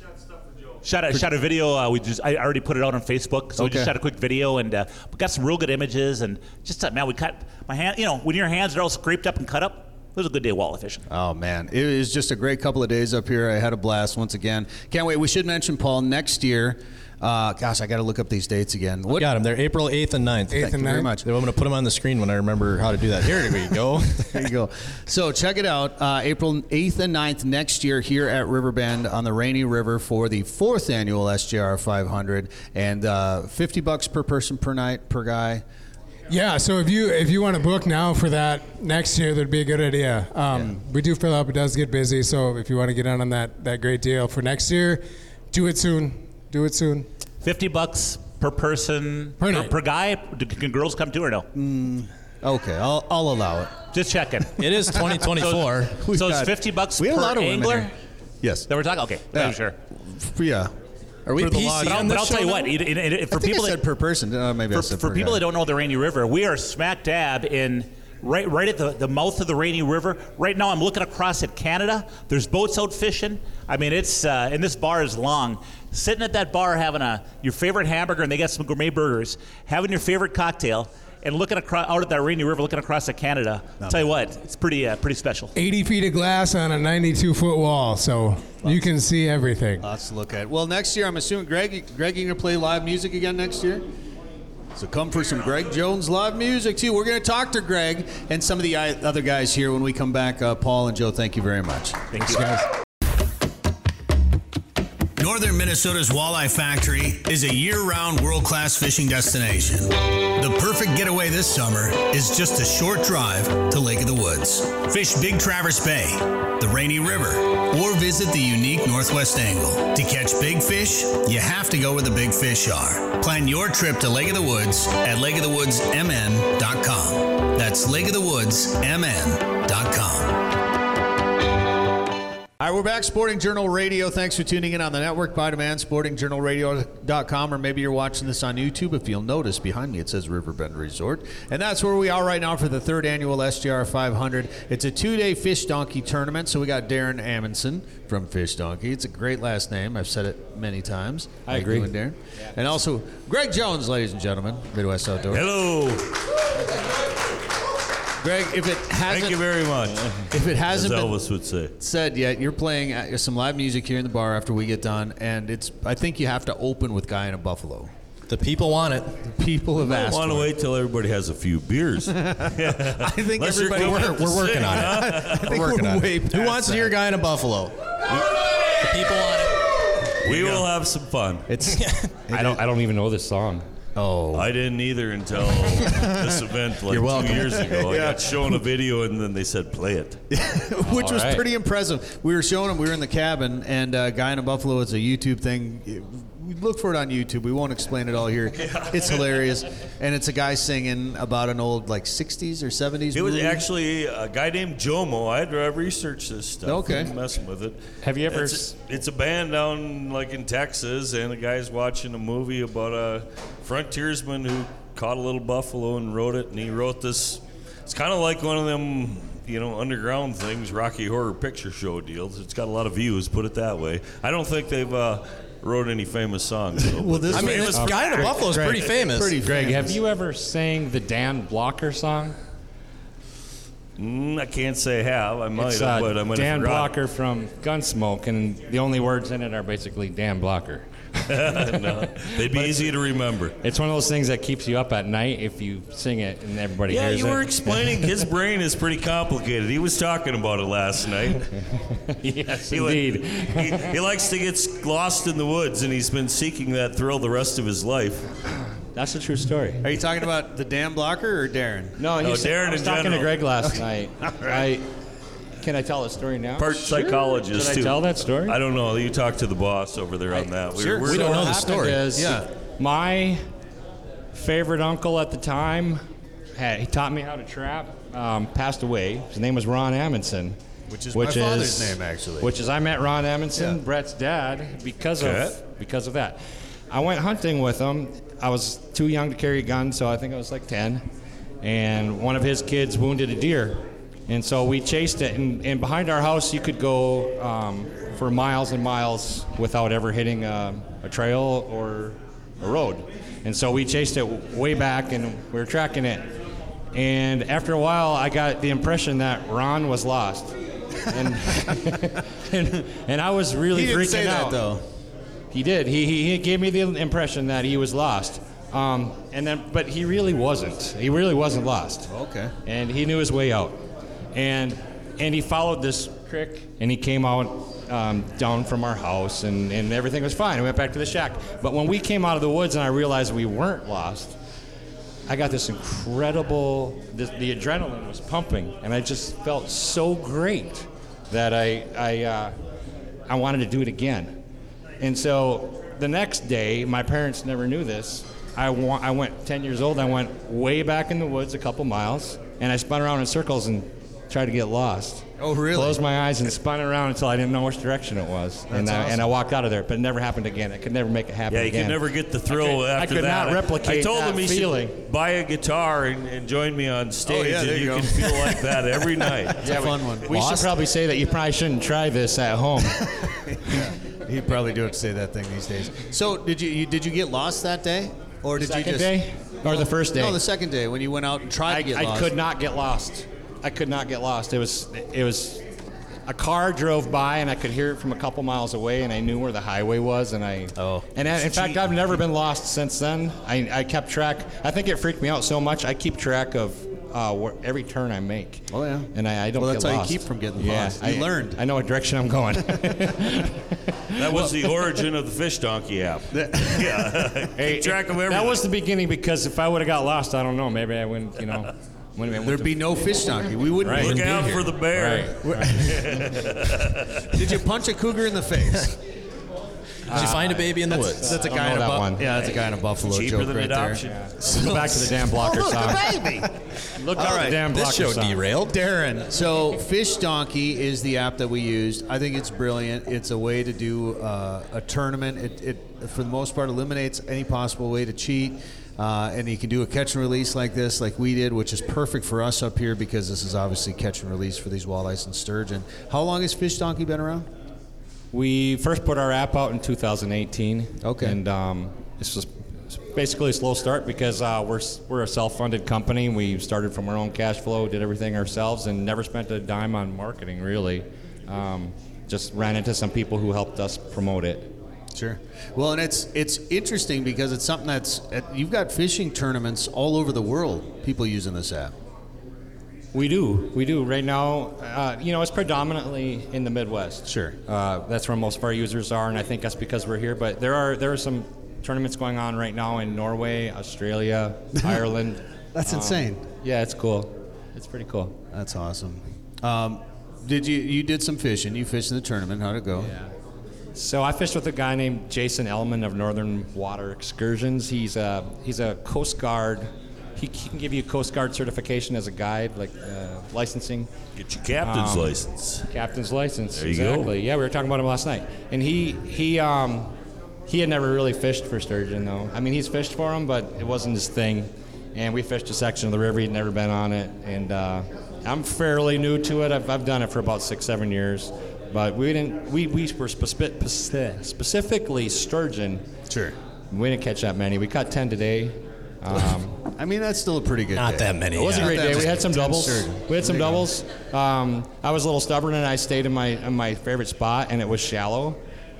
Shot a video. I already put it out on Facebook, so we just shot a quick video and we got some real good images and just we cut my hand. When your hands are all scraped up and cut up, it was a good day walleye fishing. Oh man, it was just a great couple of days up here. I had a blast once again. Can't wait. We should mention, Paul, next year. Gosh, I got to look up these dates again. What? Got them. They're April 8th and 9th. Thank you very much. I'm going to put them on the screen when I remember how to do that. Here we go. There you go. So check it out. April 8th and 9th next year here at Riverbend on the Rainy River for the 4th annual SJR 500 and $50 per person per night per guy. Yeah, so if you want to book now for that next year, that'd be a good idea. We do fill up. It does get busy. So if you want to get on that great deal for next year, do it soon. Do it soon. $50 per person per guy. Can girls come too or no? Okay, I'll allow it. Just checking. It is 2024. So it's $50 we have a lot per of women angler. here. Yes. That we're talking. Okay, Yeah. sure. Yeah. Are we For the PC lodge. on But this I'll tell show you now? what. I For think people I said per person. Maybe I said for per people guy. that don't know the Rainy River, we are smack dab in right at the mouth of the Rainy River. Right now, I'm looking across at Canada. There's boats out fishing. It's and this bar is long. Sitting at that bar having your favorite hamburger, and they got some gourmet burgers, having your favorite cocktail, and looking out at that Rainy River, looking across at Canada. I'll tell you what, it's pretty special. 80 feet of glass on a 92-foot wall, so you can see everything. Lots to look at. Well, next year, I'm assuming, Greg, you going to play live music again next year? So come for some Greg Jones live music, too. We're going to talk to Greg and some of the other guys here when we come back. Paul and Joe, thank you very much. Thank you, guys. Northern Minnesota's Walleye Factory is a year-round world-class fishing destination. The perfect getaway this summer is just a short drive to Lake of the Woods. Fish Big Traverse Bay, the Rainy River, or visit the unique Northwest Angle. To catch big fish, you have to go where the big fish are. Plan your trip to Lake of the Woods at lakeofthewoodsmn.com. That's lakeofthewoodsmn.com. All right, we're back. Sporting Journal Radio. Thanks for tuning in on the network. By demand, sportingjournalradio.com, or maybe you're watching this on YouTube. If you'll notice, behind me it says Riverbend Resort. And that's where we are right now for the 3rd annual SJR 500. It's a 2-day Fish Donkey tournament. So we got Darren Amundsen from Fish Donkey. It's a great last name. I've said it many times. I agree. Doing, Darren. And also Greg Jones, ladies and gentlemen, Midwest Outdoors. Hello. Greg, if it hasn't, Thank you very much. if it hasn't As been Elvis would say. said yet, you're playing some live music here in the bar after we get done, and I think you have to open with Guy in a Buffalo. The people want it. The people have I asked want to for it. wait till everybody has a few beers. I think Unless you're everybody. coming We're working on it. I think We're working on way it. Who past wants to that. hear Guy in a Buffalo? The people want it. We will have some fun. It's. I don't even know this song. Oh. I didn't either until this event like You're 2 welcome. years ago. Yeah. I got shown a video and then they said, play it. Which was right. pretty impressive. We were showing them. We were in the cabin, and Guy in a Buffalo is a YouTube thing. We look for it on YouTube. We won't explain it all here. It's hilarious, and it's a guy singing about an old like 60s or 70s. It was movie. actually a guy named Jomo. I had to research this stuff. Okay. I'm messing with it. Have you ever It's a band down like in Texas, and the guy's watching a movie about a frontiersman who caught a little buffalo and wrote it. And he wrote this. It's kind of like one of them, underground things, Rocky Horror Picture Show deals. It's got a lot of views. Put it that way. I don't think they've wrote any famous songs. Though, Well, this- I mean, this Guy in a Buffalo is pretty famous. Greg, have you ever sang the Dan Blocker song? I can't say I have. I might It's have, but I might Dan have forgotten. Blocker from Gunsmoke, and the only words in it are basically Dan Blocker. No, they'd be easy to remember. It's one of those things that keeps you up at night if you sing it and everybody Yeah, hears you were it. explaining his brain is pretty complicated. He was talking about it last night. Yes, He, indeed. he likes to get lost in the woods, and he's been seeking that thrill the rest of his life. That's a true story. Are you talking about the Dan Blocker or Darren? No, No, Darren I was in talking general. to Greg last night. Can I tell the story now? Part psychologist, Should I too. tell that story? I don't know. You talk to the boss over there on that. Sure. We're We don't know the What story. happened is, Yeah. my favorite uncle at the time, he taught me how to trap. Passed away. His name was Ron Amundsen. Which is my father's name, actually. Which is I met Ron Amundsen, Yeah. Brett's dad, because Okay. of that. I went hunting with him. I was too young to carry a gun, so I think I was like 10. And one of his kids wounded a deer. And so we chased it, and behind our house you could go for miles and miles without ever hitting a trail or a road. And so we chased it way back, and we were tracking it. And after a while, I got the impression that Ron was lost. And, and I was really He didn't freaking say out. that though. He did. He gave me the impression that he was lost. But he really wasn't. He really wasn't lost. Okay. And he knew his way out. And he followed this creek, and he came out down from our house, and everything was fine. We went back to the shack. But when we came out of the woods and I realized we weren't lost, I got this incredible, the adrenaline was pumping, and I just felt so great that I wanted to do it again. And so the next day, my parents never knew this. I went 10 years old. I went way back in the woods a couple miles, and I spun around in circles and tried to get lost. Oh, really? Closed my eyes and spun around until I didn't know which direction it was. And I walked out of there, but it never happened again. I could never make it happen Yeah, you again. could never get the thrill I after could that. not replicate I told that him he feeling. should buy a guitar and join me on stage, yeah, there and you you go. can feel like that every night. It's a fun one. We should probably say that you probably shouldn't try this at home. He'd probably do it to say that thing these days. So did you get lost that day, or did you Second just day or the first day? No, the second day when you went out and tried to get I lost. could not get lost. I could not get lost. It was a car drove by, and I could hear it from a couple miles away, and I knew where the highway was, and in fact, I've never been lost since then. I kept track. I think it freaked me out so much. I keep track of every turn I make. Oh yeah. And I don't Well, get that's how lost. you keep from getting Yeah, lost. You learned. I know what direction I'm going. That was the origin of the Fish Donkey app. Yeah, keep track of everything. That was the beginning, because if I would have got lost, I don't know. Maybe I wouldn't. There'd be no fish donkey. We wouldn't Right. even Look be out here. for the bear. Did you punch a cougar in the face? Did you find a baby in the woods? That's a I don't guy know in a that one. Yeah, that's a guy in a buffalo Cheaper joke than right adoption. there. Go back to the Dan Blocker Look, song. the baby. Look All out right, the Dan Blocker This show song. derailed. Darren, so Fish Donkey is the app that we used. I think it's brilliant. It's a way to do a tournament. It for the most part, eliminates any possible way to cheat. And you can do a catch and release like this, like we did, which is perfect for us up here because this is obviously catch and release for these walleyes and sturgeon. How long has Fish Donkey been around? We first put our app out in 2018. Okay. And this was basically a slow start because we're a self-funded company. We started from our own cash flow, did everything ourselves, and never spent a dime on marketing, really. Just ran into some people who helped us promote it. Sure. Well, and it's interesting because it's something that's you've got fishing tournaments all over the world. People using this app. We do. Right now, it's predominantly in the Midwest. Sure. That's where most of our users are, and I think that's because we're here. But there are some tournaments going on right now in Norway, Australia, Ireland. That's insane. Yeah, it's cool. It's pretty cool. That's awesome. You did some fishing? You fished in the tournament. How'd it go? Yeah. So I fished with a guy named Jason Ellman of Northern Water Excursions. He's a Coast Guard. He can give you Coast Guard certification as a guide, like licensing. Get your captain's license. Captain's license. There you exactly. go. Yeah, we were talking about him last night, and he had never really fished for sturgeon though. I mean, he's fished for them, but it wasn't his thing. And we fished a section of the river. He'd never been on it, and I'm fairly new to it. I've done it for about 6-7 years. But we were specifically sturgeon. Sure. We didn't catch that many. We caught 10 today. I mean, that's still a pretty good Not day. that many. It was a great day. We had some doubles. Sturgeon. We had some doubles. I was a little stubborn, and I stayed in my favorite spot, and it was shallow.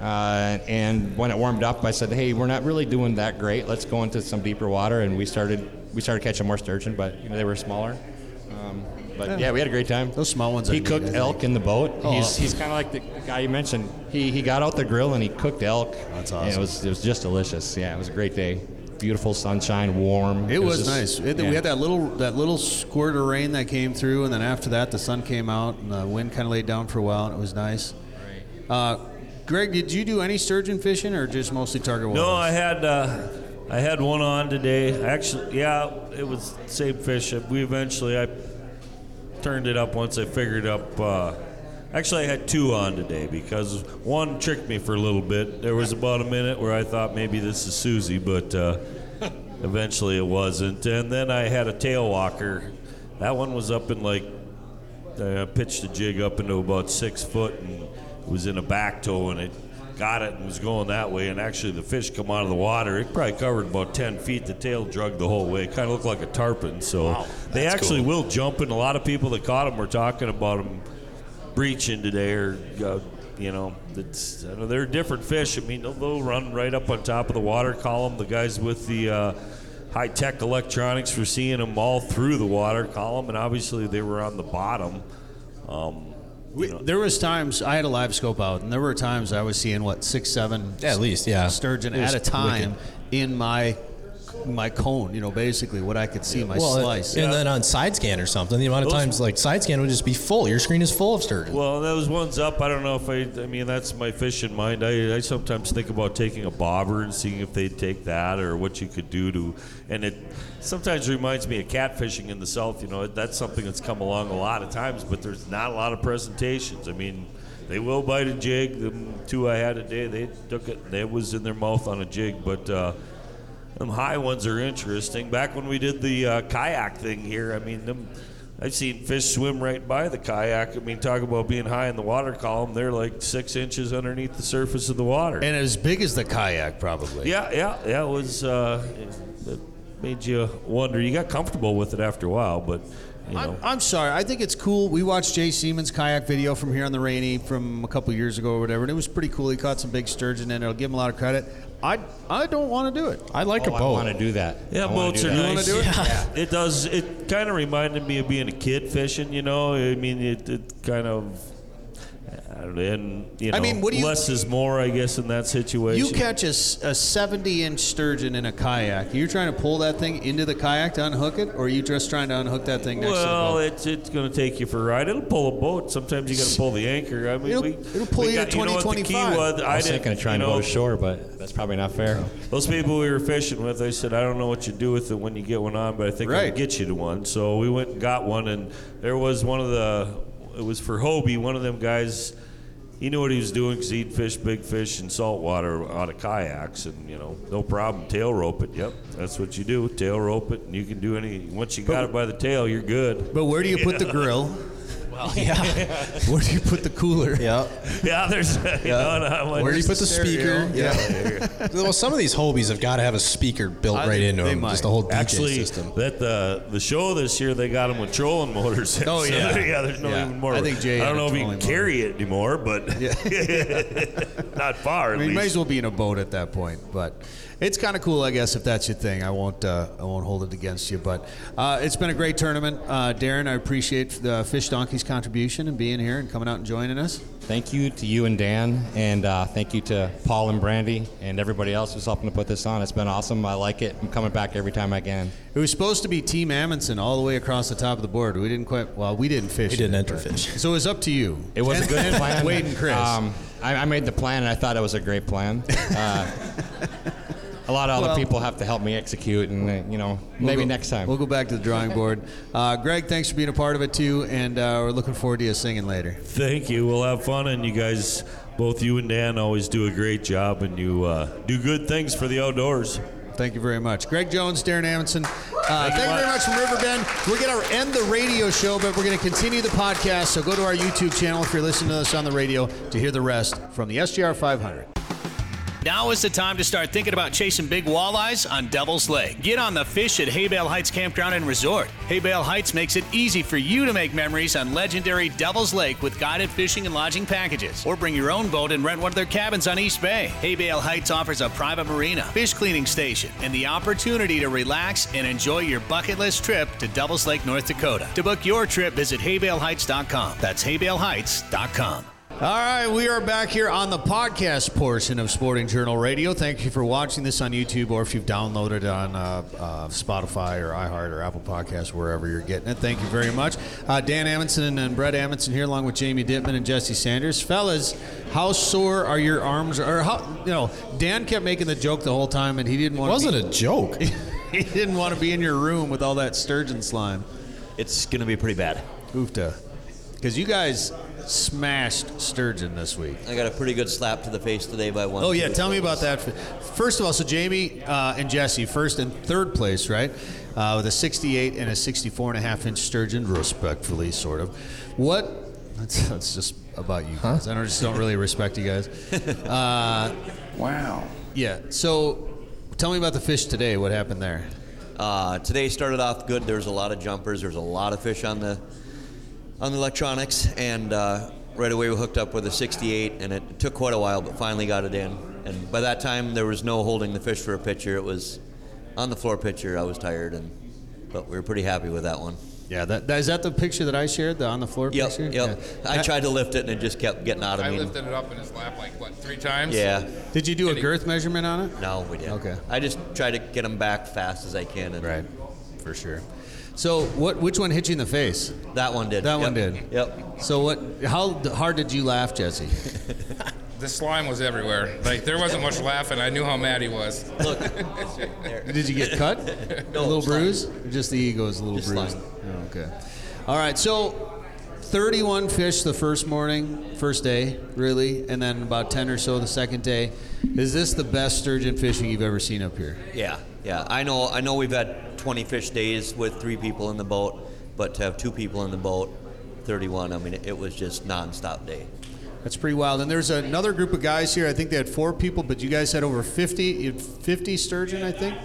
And when it warmed up, I said, "Hey, we're not really doing that great. Let's go into some deeper water." And we started catching more sturgeon, but they were smaller. But yeah, we had a great time. Those small ones. He cooked elk in the boat. Oh. He's kind of like the guy you mentioned. He got out the grill and he cooked elk. That's And awesome. it was just delicious. Yeah, it was a great day. Beautiful sunshine, warm. It was just- nice. We yeah. had that little squirt of rain that came through, and then after that, the sun came out, and the wind kind of laid down for a while, and it was nice. Right. Greg, did you do any sturgeon fishing, or just mostly target walleyes? No, I had one on today. Actually, yeah, it was the same fish. I turned it up once I figured up. Actually, I had two on today because one tricked me for a little bit. There was about a minute where I thought maybe this is Susie, but eventually it wasn't. And then I had a tail walker. That one was up in I pitched the jig up into about 6 foot, and it was in a back toe, and it got it and was going that way. And actually, the fish come out of the water. It probably covered about 10 feet. The tail drugged the whole way. It kind of looked like a tarpon. So they actually will jump, and a lot of people that caught them were talking about them breaching today, or they're different fish. I mean, they'll run right up on top of the water column. The guys with the high-tech electronics were seeing them all through the water column, and obviously they were on the bottom. There was times I had a live scope out, and there were times I was seeing 6, 7, At least, yeah. sturgeon It was at a time wicked. in my cone. Basically what I could see, my slice. And then on side scan or something, the amount of times side scan would just be full. Your screen is full of sturgeon. Well, those ones up, I don't know if I mean, that's my fishing mind. I sometimes think about taking a bobber and seeing if they'd take that, or what you could do to, and it sometimes reminds me of catfishing in the South. That's something that's come along a lot of times, but there's not a lot of presentations. I mean, they will bite a jig. The two I had today, they took it, it was in their mouth on a jig, but them high ones are interesting. Back when we did the kayak thing here, I mean, I've seen fish swim right by the kayak. I mean, talk about being high in the water column. They're like 6 inches underneath the surface of the water. And as big as the kayak, probably. Yeah, it was. It made you wonder. You got comfortable with it after a while, but I'm sorry. I think it's cool. We watched Jay Seaman's kayak video from here on the Rainy from a couple years ago or whatever, and it was pretty cool. He caught some big sturgeon, and I'll give him a lot of credit. I don't want to do it. I like a I boat. want to do that. yeah, I wanna boats do are that. You wanna nice. do it? Yeah. It does. It kind of reminded me of being a kid fishing. I mean, it kind of. And I mean, what do you- less is more, I guess, in that situation. You catch a 70-inch sturgeon in a kayak. You're trying to pull that thing into the kayak to unhook it, or are you just trying to unhook that thing next to the Well, boat? it's going to take you for a ride. It'll pull a boat. Sometimes you got to pull the anchor. I mean, It'll pull you to got, you know what the key 20-25. was? I was thinking of trying to go to shore, but that's probably not fair. Those people we were fishing with, they said, I don't know what you do with it when you get one on, but I think I Right. can get you to one. So we went and got one, and there was it was for Hobie, one of them guys. He knew what he was doing because he'd fish big fish in saltwater out of kayaks, and no problem. Tail rope it. Yep, that's what you do. Tail rope it, and you can do any. Once you got it by the tail, you're good. But where do you put the grill? Well, yeah. Where do you put the cooler? Yeah. Yeah, there's. Where do you put the speaker? Yeah. Well, some of these Hobies have got to have a speaker built right into them. Just a whole DJ Actually, system. that the show this year, they got them with trolling motors. Oh, yeah. Yeah, there's no even more. I think Jay I don't had a know if you trolling can carry it anymore, but not far. I At mean, you might least. as well be in a boat at that point, but it's kind of cool, I guess, if that's your thing. I won't hold it against you, but it's been a great tournament. Darren, I appreciate the Fish Donkey's contribution and being here and coming out and joining us. Thank you to you and Dan, and thank you to Paul and Brandy and everybody else who's helping to put this on. It's been awesome. I like it. I'm coming back every time I can. It was supposed to be Team Amundsen all the way across the top of the board. We didn't we didn't fish. We didn't it, enter but- fish. So it was up to you. It was a good plan. Wade and Chris. I made the plan, and I thought it was a great plan. A lot of other people have to help me execute, and maybe next time. We'll go back to the drawing board. Greg, thanks for being a part of it too, and we're looking forward to you singing later. Thank you. We'll have fun, and you guys, both you and Dan, always do a great job, and you do good things for the outdoors. Thank you very much. Greg Jones, Darren Amundsen. Thank you very much from Riverbend. We're going to end the radio show, but we're going to continue the podcast. So go to our YouTube channel if you're listening to us on the radio to hear the rest from the SGR 500. Now is the time to start thinking about chasing big walleyes on Devil's Lake. Get on the fish at Hay Bale Heights Campground and Resort. Hay Bale Heights makes it easy for you to make memories on legendary Devil's Lake with guided fishing and lodging packages. Or bring your own boat and rent one of their cabins on East Bay. Hay Bale Heights offers a private marina, fish cleaning station, and the opportunity to relax and enjoy your bucket list trip to Devil's Lake, North Dakota. To book your trip, visit haybaleheights.com. That's haybaleheights.com. All right, we are back here on the podcast portion of Sporting Journal Radio. Thank you for watching this on YouTube, or if you've downloaded it on Spotify or iHeart or Apple Podcasts, wherever you're getting it. Thank you very much. Dan Amundsen and Brett Amundsen here, along with Jamie Dittman and Jesse Sanders. Fellas, how sore are your arms? Or how, Dan kept making the joke the whole time, and he didn't want. It wasn't a joke. He didn't want to be in your room with all that sturgeon slime. It's going to be pretty bad. Oofta. Because you guys smashed sturgeon this week. I got a pretty good slap to the face today by one. Oh, yeah. Tell me about that. First of all, so Jamie and Jesse, first and third place, right? With a 68 and a 64.5-inch sturgeon, respectfully, sort of. That's just about you guys. I just don't really respect you guys. Wow. Yeah. So tell me about the fish today. What happened there? Today started off good. There was a lot of jumpers. There was a lot of fish on the electronics, and right away we hooked up with a 68, and it took quite a while, but finally got it in. And by that time, there was no holding the fish for a pitcher. It was on the floor pitcher. I was tired, but we were pretty happy with that one. Yeah, is that the picture that I shared, the on the floor picture? Yep. Yeah. I tried to lift it, and it just kept getting out of me. I lifted it up in his lap 3 times? Yeah. Did you do a girth measurement on it? No, we didn't. Okay. I just try to get them back fast as I can. And Right, for sure. So which one hit you in the face? That one did. That one did? Yep. So how hard did you laugh, Jesse? The slime was everywhere. There wasn't much laughing. I knew how mad he was. Look. Did you get cut? No, a little slime. bruise? Or just the ego's a little Just bruised? slime. Oh, okay. All right, so 31 fish the first day, really, and then about 10 or so the second day. Is this the best sturgeon fishing you've ever seen up here? Yeah. I know we've had 20 fish days with 3 people in the boat, but to have 2 people in the boat, 31, I mean, it was just nonstop day. That's pretty wild. And there's another group of guys here. I think they had 4 people, but you guys had over 50. You had 50 sturgeon, I think?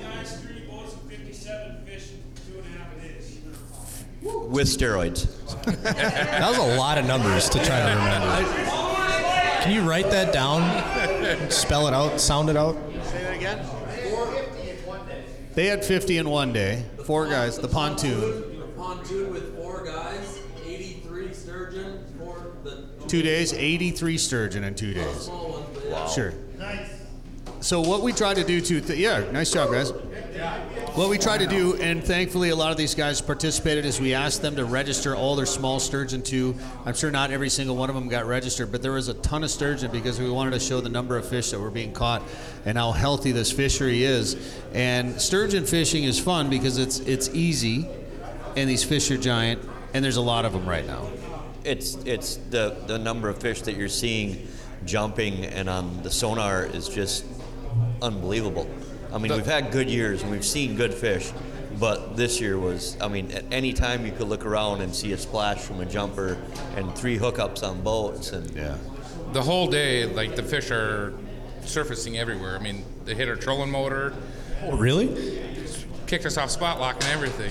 With steroids. That was a lot of numbers to try to remember. Can you write that down? Spell it out, sound it out? Say that again? 450 in one day. They had 50 in one day. 4 guys, the pontoon. The pontoon with 4 guys, 83 sturgeon for the 2 days, 83 sturgeon in 2 days. small ones. But yeah. Wow. Sure. So what we try to do nice job, guys. What we try to do, and thankfully a lot of these guys participated, is we asked them to register all their small sturgeon too. I'm sure not every single one of them got registered, but there was a ton of sturgeon because we wanted to show the number of fish that were being caught and how healthy this fishery is. And sturgeon fishing is fun because it's easy, and these fish are giant, and there's a lot of them right now. It's the number of fish that you're seeing jumping and on the sonar is just unbelievable. I mean, we've had good years and we've seen good fish, But this year was, I mean, at any time you could look around and see a splash from a jumper and 3 hookups on boats. And the whole day, like, the fish are surfacing everywhere. I mean, they hit our trolling motor. Oh, really? Kicked us off spot lock and everything.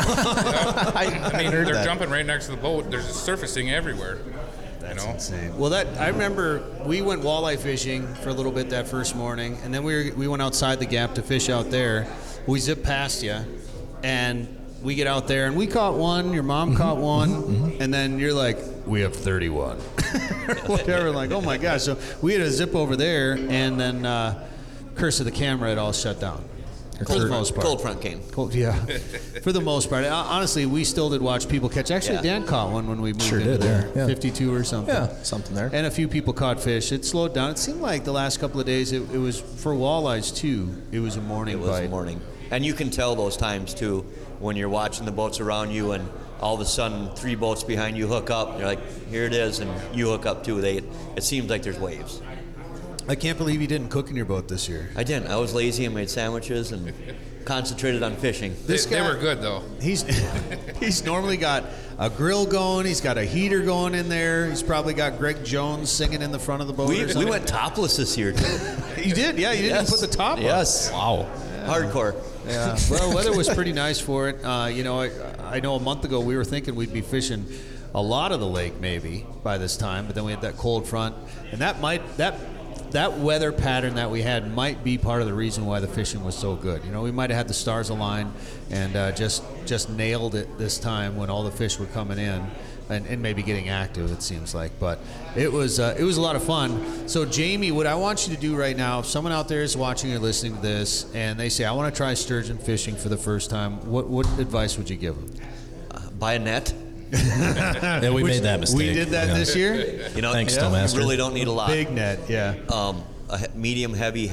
I mean, they're jumping right next to the boat. They're just surfacing everywhere. That's insane. Well, I remember we went walleye fishing for a little bit that first morning, and then we went outside the gap to fish out there. We zipped past you, and we get out there, and we caught one. Your mom caught one, and then you're like, we have 31. Whatever. Like, oh my gosh. So we had to zip over there, and then curse of the camera, it all shut down. For the most part. Cold front came. Yeah. For the most part. Honestly, we still did watch people catch. Actually, Dan caught one when we moved into there. Yeah. 52 or something. Yeah, something there. And a few people caught fish. It slowed down. It seemed like the last couple of days, it was, for walleyes too, it was a morning bite. It was a morning. And you can tell those times too when you're watching the boats around you and all of a sudden 3 boats behind you hook up. And you're like, here it is, and you hook up too. It seems like there's waves. I can't believe you didn't cook in your boat this year. I didn't. I was lazy and made sandwiches and concentrated on fishing. They were good, though. He's normally got a grill going. He's got a heater going in there. He's probably got Greg Jones singing in the front of the boat. We went topless this year, too. You did? Yeah, you didn't even put the top on. Yes. Wow. Yeah. Hardcore. Yeah. Well, weather was pretty nice for it. I know a month ago we were thinking we'd be fishing a lot of the lake maybe by this time, but then we had that cold front, and that weather pattern that we had might be part of the reason why the fishing was so good. We might have had the stars align and just nailed it this time when all the fish were coming in and maybe getting active, it seems like. But it was a lot of fun. So, Jamie, what I want you to do right now, if someone out there is watching or listening to this and they say, I want to try sturgeon fishing for the first time, what advice would you give them? Buy a net. Yeah, we made that mistake. We did that this year. Thanks, Tomaster. You really don't need a lot. Big net, yeah. A medium, heavy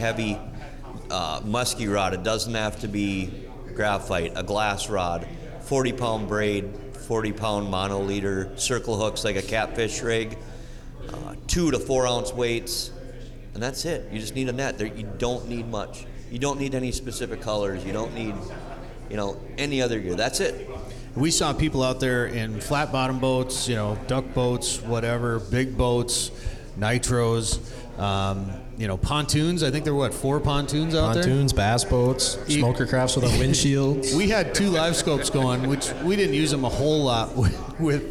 musky rod. It doesn't have to be graphite. A glass rod, 40-pound braid, 40-pound monoliter, circle hooks like a catfish rig, 2 to 4 ounce weights, and that's it. You just need a net. You don't need much. You don't need any specific colors. You don't need, any other gear. That's it. We saw people out there in flat bottom boats, duck boats, whatever, big boats, nitros, pontoons. I think there were 4 pontoons out there? Pontoons, bass boats, smoker crafts without windshields. We had 2 live scopes going, which we didn't use them a whole lot with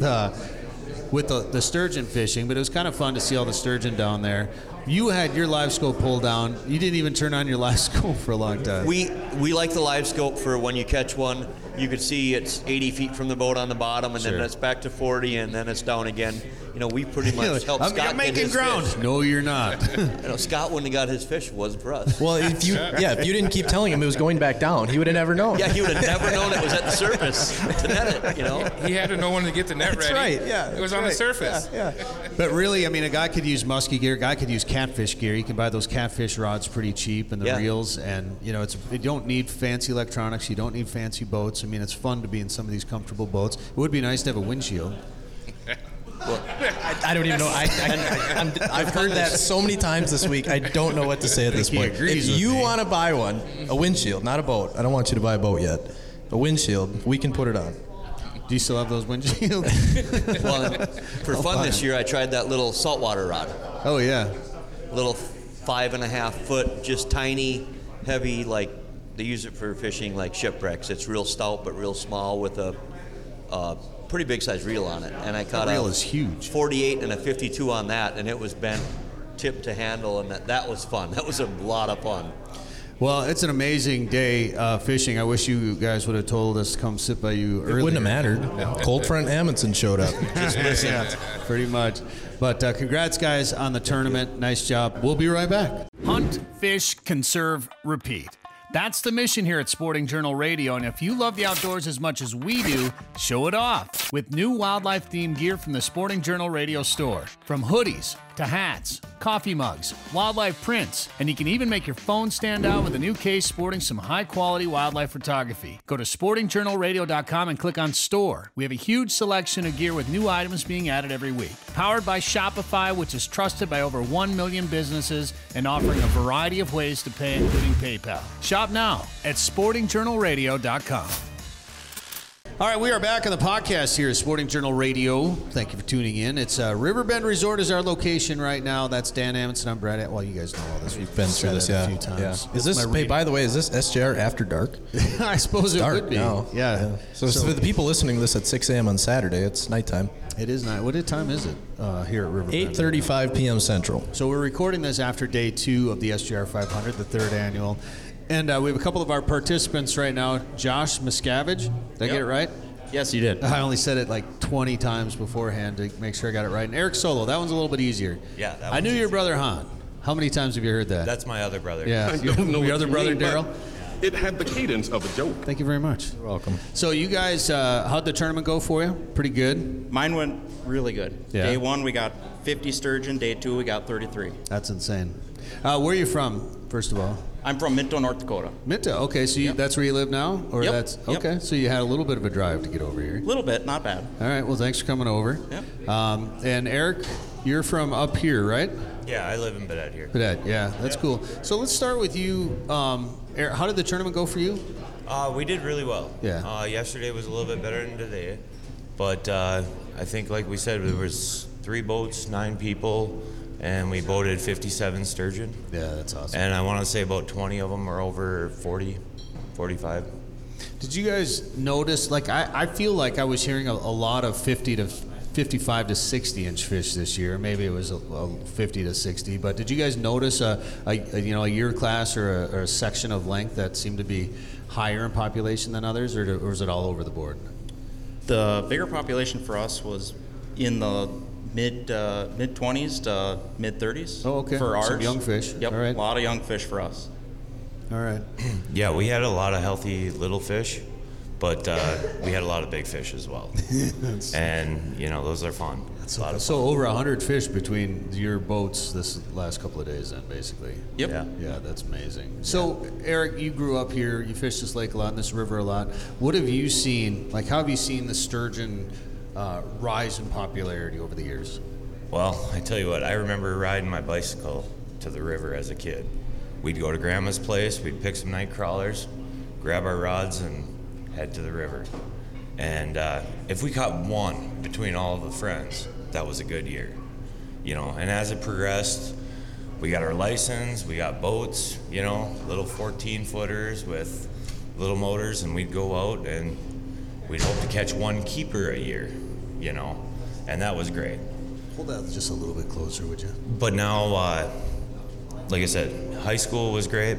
the sturgeon fishing, but it was kind of fun to see all the sturgeon down there. You had your live scope pulled down. You didn't even turn on your live scope for a long time. We like the live scope for when you catch one. You could see it's 80 feet from the boat on the bottom, and then it's back to 40, and then it's down again. We pretty much helped Scott I'm making get his ground. fish. No, you're not. Scott wouldn't have got his fish. It wasn't for us. Well, if you didn't keep telling him it was going back down, he would have never known. Yeah, he would have never known it was at the surface to net it. He had to know when to get the net ready. That's right. Yeah, it was on the surface. Yeah. But really, a guy could use musky gear. A guy could use catfish gear. You can buy those catfish rods pretty cheap and the reels, and you don't need fancy electronics. You don't need fancy boats. It's fun to be in some of these comfortable boats. It would be nice to have a windshield. Well, I don't even know. I've heard that so many times this week. I don't know what to say at this point. If you want to buy one, a windshield, not a boat. I don't want you to buy a boat yet. A windshield, we can put it on. Do you still have those windshields? Well, for fun this year, I tried that little saltwater rod. Oh, yeah. Little 5.5 foot, just tiny, heavy, like they use it for fishing like shipwrecks. It's real stout but real small with a pretty big size reel on it. And I caught a reel is huge. 48 and a 52 on that, and it was bent tip to handle, and that was fun. That was a lot of fun. Well, it's an amazing day fishing. I wish you guys would have told us to come sit by you earlier. It wouldn't have mattered. Cold Front Amundsen showed up. Just listen. Yeah, pretty much. But congrats, guys, on the tournament. Nice job. We'll be right back. Hunt, fish, conserve, repeat. That's the mission here at Sporting Journal Radio, and if you love the outdoors as much as we do, show it off with new wildlife-themed gear from the Sporting Journal Radio store. From hoodies to hats, coffee mugs, wildlife prints, and you can even make your phone stand out with a new case sporting some high-quality wildlife photography. Go to sportingjournalradio.com and click on Store. We have a huge selection of gear with new items being added every week. Powered by Shopify, which is trusted by over 1 million businesses and offering a variety of ways to pay, including PayPal. Shop now at sportingjournalradio.com. All right, we are back on the podcast here at Sporting Journal Radio. Thank you for tuning in. It's Riverbend Resort is our location right now. That's Dan Amundsen. I'm Brad. Well, you guys know all this. We've been through this, a few times. Is this? Hey, by the way, is this SJR After Dark? I suppose it would be. Now. Yeah. So for the people listening to this at 6 a.m. on Saturday, it's nighttime. It is night. What time is it here at Riverbend? 8:35 p.m. Central. So we're recording this after day 2 of the SJR 500, the third annual. And we have a couple of our participants right now. Josh Miscavige. Did I get it right? Yes, you did. I only said it like 20 times beforehand to make sure I got it right. And Eric Solo, that one's a little bit easier. Yeah, I knew your brother Han. How many times have you heard that? That's my other brother. Yeah. Your other brother, Daryl? It had the cadence of a joke. Thank you very much. You're welcome. So you guys, how'd the tournament go for you? Pretty good? Mine went really good. Yeah. Day 1, we got 50 sturgeon. Day 2, we got 33. That's insane. Where are you from, first of all? I'm from Minto, North Dakota. Minto, okay. So that's where you live now? Or Yep. That's okay. So you had a little bit of a drive to get over here. A little bit, not bad. All right. Well, thanks for coming over. Yep. And Eric, you're from up here, right? Yeah, I live in Badet here. Badet, yeah. That's cool. So let's start with you. Eric, how did the tournament go for you? We did really well. Yeah. Yesterday was a little bit better than today. But I think, like we said, there was 3 boats, 9 people, and we boated 57 sturgeon. Yeah, that's awesome. And I want to say about 20 of them are over 40, 45. Did you guys notice, like, I feel like I was hearing a lot of 55 to 60 inch fish this year. Maybe it was a 50 to 60. But did you guys notice a year class or a section of length that seemed to be higher in population than others, or was it all over the board? The bigger population for us was in the mid 20s to mid 30s. Oh, okay. For ours. Some young fish. Yep. All right. A lot of young fish for us. All right. Yeah, we had a lot of healthy little fish, but we had a lot of big fish as well. And, those are fun. That's a lot of fun. So over 100 fish between your boats this last couple of days then, basically. Yep. Yeah, that's amazing. So, Eric, you grew up here. You fished this lake a lot and this river a lot. What have you seen? Like, how have you seen the sturgeon rise in popularity over the years? Well, I tell you what, I remember riding my bicycle to the river as a kid. We'd go to Grandma's place, we'd pick some night crawlers, grab our rods, and head to the river. And if we caught one between all of the friends, that was a good year. And as it progressed, we got our license, we got boats, little 14-footers with little motors, and we'd go out and we'd hope to catch one keeper a year, and that was great. Hold that just a little bit closer, would you? But now, like I said, high school was great.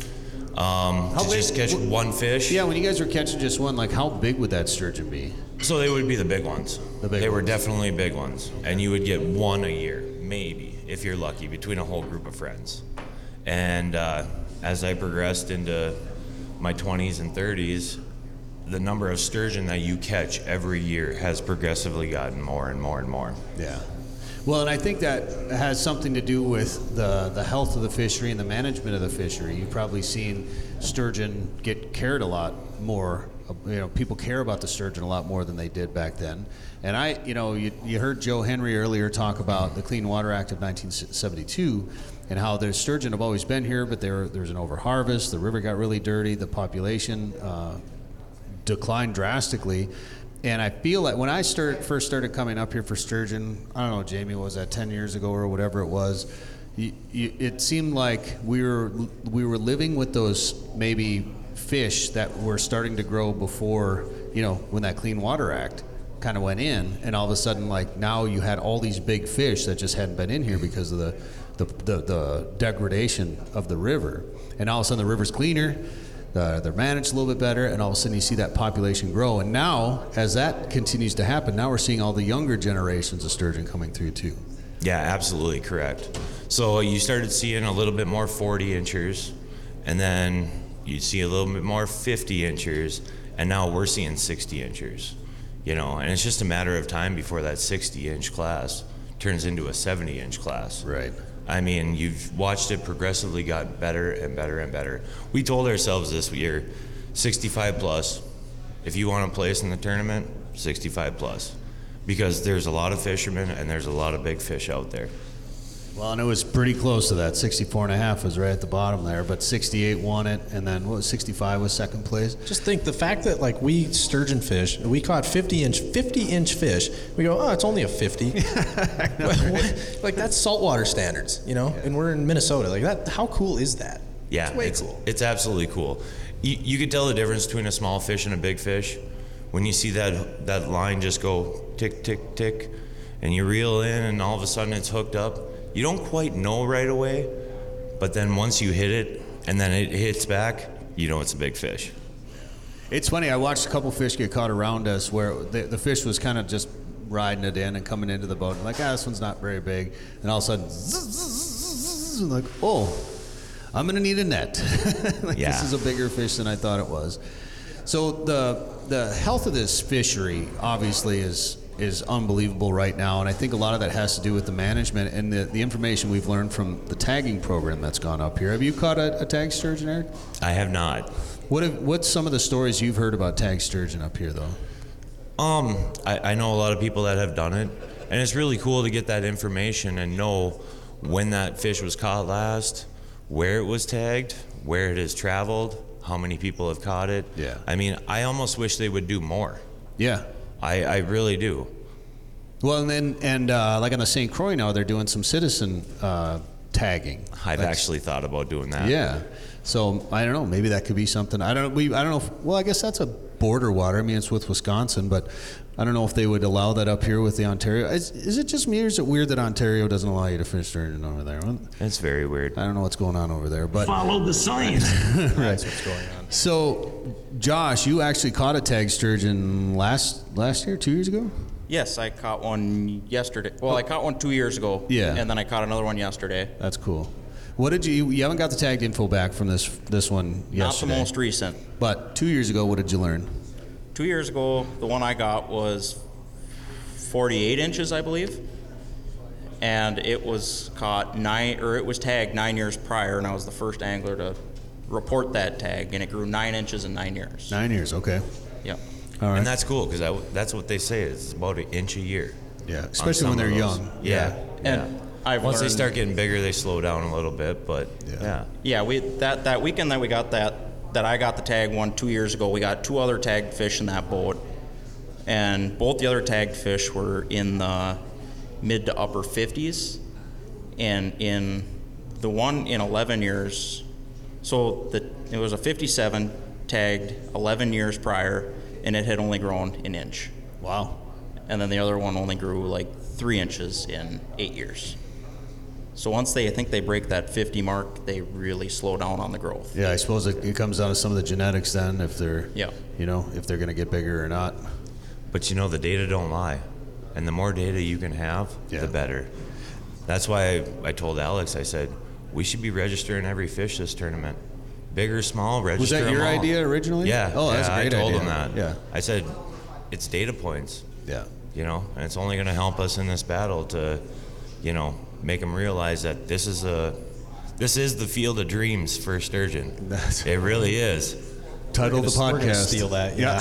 Just catch one fish. Yeah, when you guys were catching just one, like how big would that sturgeon be? So they would be the big ones. They were definitely big ones. And you would get one a year, maybe, if you're lucky, between a whole group of friends. And as I progressed into my 20s and 30s, the number of sturgeon that you catch every year has progressively gotten more and more and more. Yeah. Well, and I think that has something to do with the health of the fishery and the management of the fishery. You've probably seen sturgeon get cared a lot more. People care about the sturgeon a lot more than they did back then. And you heard Joe Henry earlier talk about the Clean Water Act of 1972 and how the sturgeon have always been here, but there's an overharvest. The river got really dirty. The population declined drastically. And I feel like when I first started coming up here for sturgeon, I don't know, Jamie, what was that, 10 years ago or whatever it was, it seemed like we were living with those maybe fish that were starting to grow before, when that Clean Water Act kind of went in, and all of a sudden, like, now you had all these big fish that just hadn't been in here because of the degradation of the river. And all of a sudden the river's cleaner, they're managed a little bit better, and all of a sudden you see that population grow. And now, as that continues to happen, now we're seeing all the younger generations of sturgeon coming through too. Yeah, absolutely correct. So you started seeing a little bit more 40 inchers, and then you see a little bit more 50 inchers, and now we're seeing 60 inchers. And it's just a matter of time before that 60 inch class turns into a 70 inch class. Right. I mean, you've watched it progressively got better and better and better. We told ourselves this year, 65 plus. If you want to place in the tournament, 65 plus. Because there's a lot of fishermen and there's a lot of big fish out there. Well, and it was pretty close to that. 64.5 was right at the bottom there, but 68 won it, and then what was 65 was second place. Just think the fact that like we sturgeon fish, we caught 50-inch fish. We go, oh, it's only a 50. Like that's saltwater standards, you know. And we're in Minnesota. Like that, how cool is that? Yeah, it's way cool. It's absolutely cool. You could tell the difference between a small fish and a big fish when you see that line just go tick, tick, tick, and you reel in, and all of a sudden it's hooked up. You don't quite know right away, but then once you hit it and then it hits back, you know it's a big fish. It's funny, I watched a couple fish get caught around us where the fish was kind of just riding it in and coming into the boat. I'm like, this one's not very big. And all of a sudden, I'm like, oh, I'm going to need a net. This is a bigger fish than I thought it was. So the health of this fishery obviously is unbelievable right now, and I think a lot of that has to do with the management and the information we've learned from the tagging program that's gone up here. Have you caught a tag sturgeon, Eric? I have not. What's some of the stories you've heard about tag sturgeon up here, though? I know a lot of people that have done it, and it's really cool to get that information and know when that fish was caught last, where it was tagged, where it has traveled, how many people have caught it. Yeah. I mean, I almost wish they would do more. Yeah. I really do. Well, and like on the St. Croix now, they're doing some citizen tagging. I've actually thought about doing that. Yeah. So I don't know. Maybe that could be something. I don't know. Well, I guess that's a border water. I mean, it's with Wisconsin, but I don't know if they would allow that up here with the Ontario. Is it just me, or is it weird that Ontario doesn't allow you to fish sturgeon over there? It's very weird. I don't know what's going on over there, but follow the science. Right. That's what's going on. So, Josh, you actually caught a tag sturgeon last year, 2 years ago? Yes, I caught one yesterday. Well, I caught one 2 years ago. Yeah. And then I caught another one yesterday. That's cool. What did you haven't got the tagged info back from this one yesterday? Not the most recent. But 2 years ago, what did you learn? 2 years ago, the one I got was 48 inches, I believe. And it was it was tagged 9 years prior, and I was the first angler to report that tag, and it grew 9 inches in 9 years. 9 years, okay. Yep. All right. And that's cool because that's what they say. It's about an inch a year. Yeah, especially when they're young. Yeah. And once they start getting bigger, they slow down a little bit, but yeah. Yeah, that weekend that we got that I got the tag one 2 years ago, we got two other tagged fish in that boat, and both the other tagged fish were in the mid to upper 50s, and in the one in 11 years, so it was a 57 tagged 11 years prior, and it had only grown an inch. Wow. And then the other one only grew like 3 inches in 8 years. So once I think they break that 50 mark, they really slow down on the growth. Yeah, I suppose it comes down to some of the genetics then, if they're, if they're going to get bigger or not. But the data don't lie. And the more data you can have, the better. That's why I told Alex, I said, we should be registering every fish this tournament. Big or small, register them all. Was that your idea originally? Yeah. Oh, that's a great I told idea. him that. Yeah. I said, it's data points. Yeah. And it's only going to help us in this battle to, make them realize that this is the field of dreams for sturgeon. It really is. Title of the podcast. We're gonna steal that. Yeah.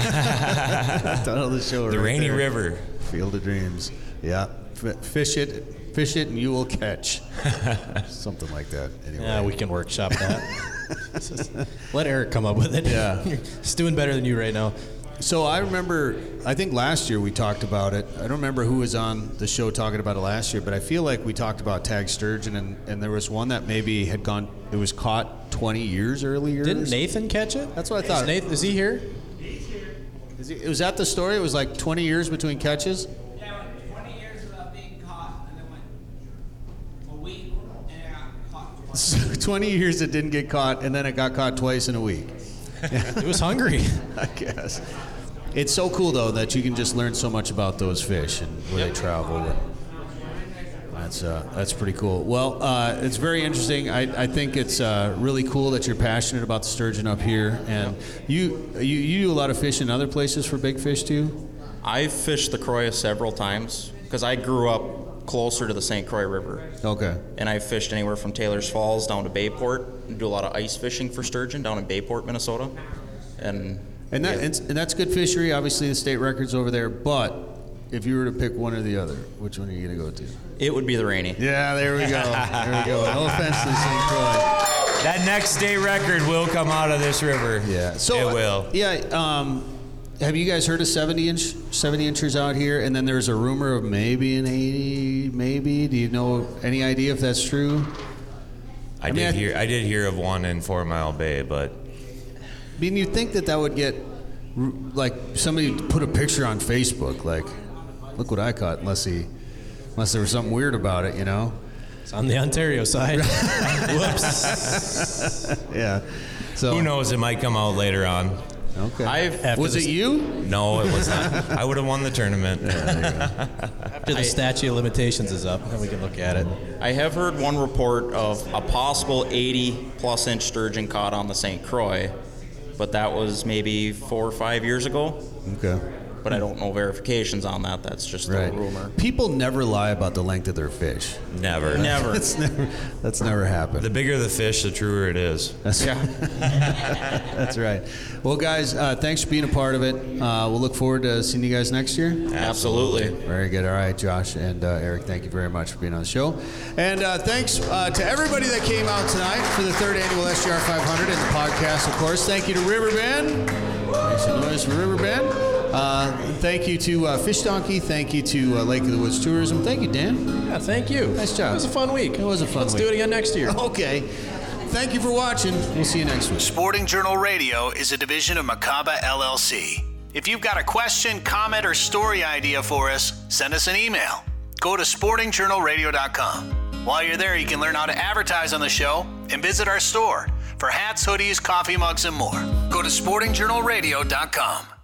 Title of the show. The right Rainy there. River. Field of dreams. Yeah. Fish it, and you will catch. Something like that. Anyway. Yeah, we can workshop that. Let Eric come up with it. Yeah. He's doing better than you right now. So I think last year we talked about it. I don't remember who was on the show talking about it last year, but I feel like we talked about tag sturgeon, and there was one that maybe it was caught 20 years earlier. Didn't Nathan catch it? That's what I thought. Is he here? He's here. Was that the story? It was like 20 years between catches? Yeah, 20 years without being caught, and then went a week, and it got caught twice. 20 years it didn't get caught, and then it got caught twice in a week. It was hungry. I guess. It's so cool, though, that you can just learn so much about those fish and where they travel. That's pretty cool. Well, it's very interesting. I think it's really cool that you're passionate about the sturgeon up here. And you do a lot of fish in other places for big fish, too? I've fished the Croix several times because I grew up closer to the St. Croix River. Okay. And I've fished anywhere from Taylor's Falls down to Bayport, and do a lot of ice fishing for sturgeon down in Bayport, Minnesota. And that's good fishery. Obviously, the state record's over there. But if you were to pick one or the other, which one are you going to go to? It would be the Rainy. Yeah, there we go. There we go. No offense to St. Croix. That next state record will come out of this river. Yeah. So it will. Have you guys heard of 70 inchers out here? And then there's a rumor of maybe an 80, maybe. Do you know any idea if that's true? I did hear of one in 4 Mile Bay, but I mean, you'd think that would get, like, somebody put a picture on Facebook, like, look what I caught, unless there was something weird about it, you know? It's on the Ontario side. Whoops. Yeah. So who knows? It might come out later on. Okay. Was it you? No, it was not. I would have won the tournament. After the statute of limitations is up, then we can look at it. I have heard one report of a possible 80-plus inch sturgeon caught on the St. Croix, but that was maybe 4 or 5 years ago. Okay. But I don't know verifications on that. That's just a rumor. People never lie about the length of their fish. Never. That's never happened. The bigger the fish, the truer it is. That's right. Well, guys, thanks for being a part of it. We'll look forward to seeing you guys next year. Absolutely. Very good. All right, Josh and Eric, thank you very much for being on the show. And thanks to everybody that came out tonight for the 3rd annual SGR 500 and the podcast, of course. Thank you to Riverbend. Make some noise for Riverbend. Thank you to Fish Donkey. Thank you to Lake of the Woods Tourism. Thank you, Dan. Yeah, thank you. Nice job. It was a fun week. It was a fun week. Let's do it again next year. Okay. Thank you for watching. We'll see you next week. Sporting Journal Radio is a division of Macaba LLC. If you've got a question, comment, or story idea for us, send us an email. Go to sportingjournalradio.com. While you're there, you can learn how to advertise on the show and visit our store for hats, hoodies, coffee mugs, and more. Go to sportingjournalradio.com.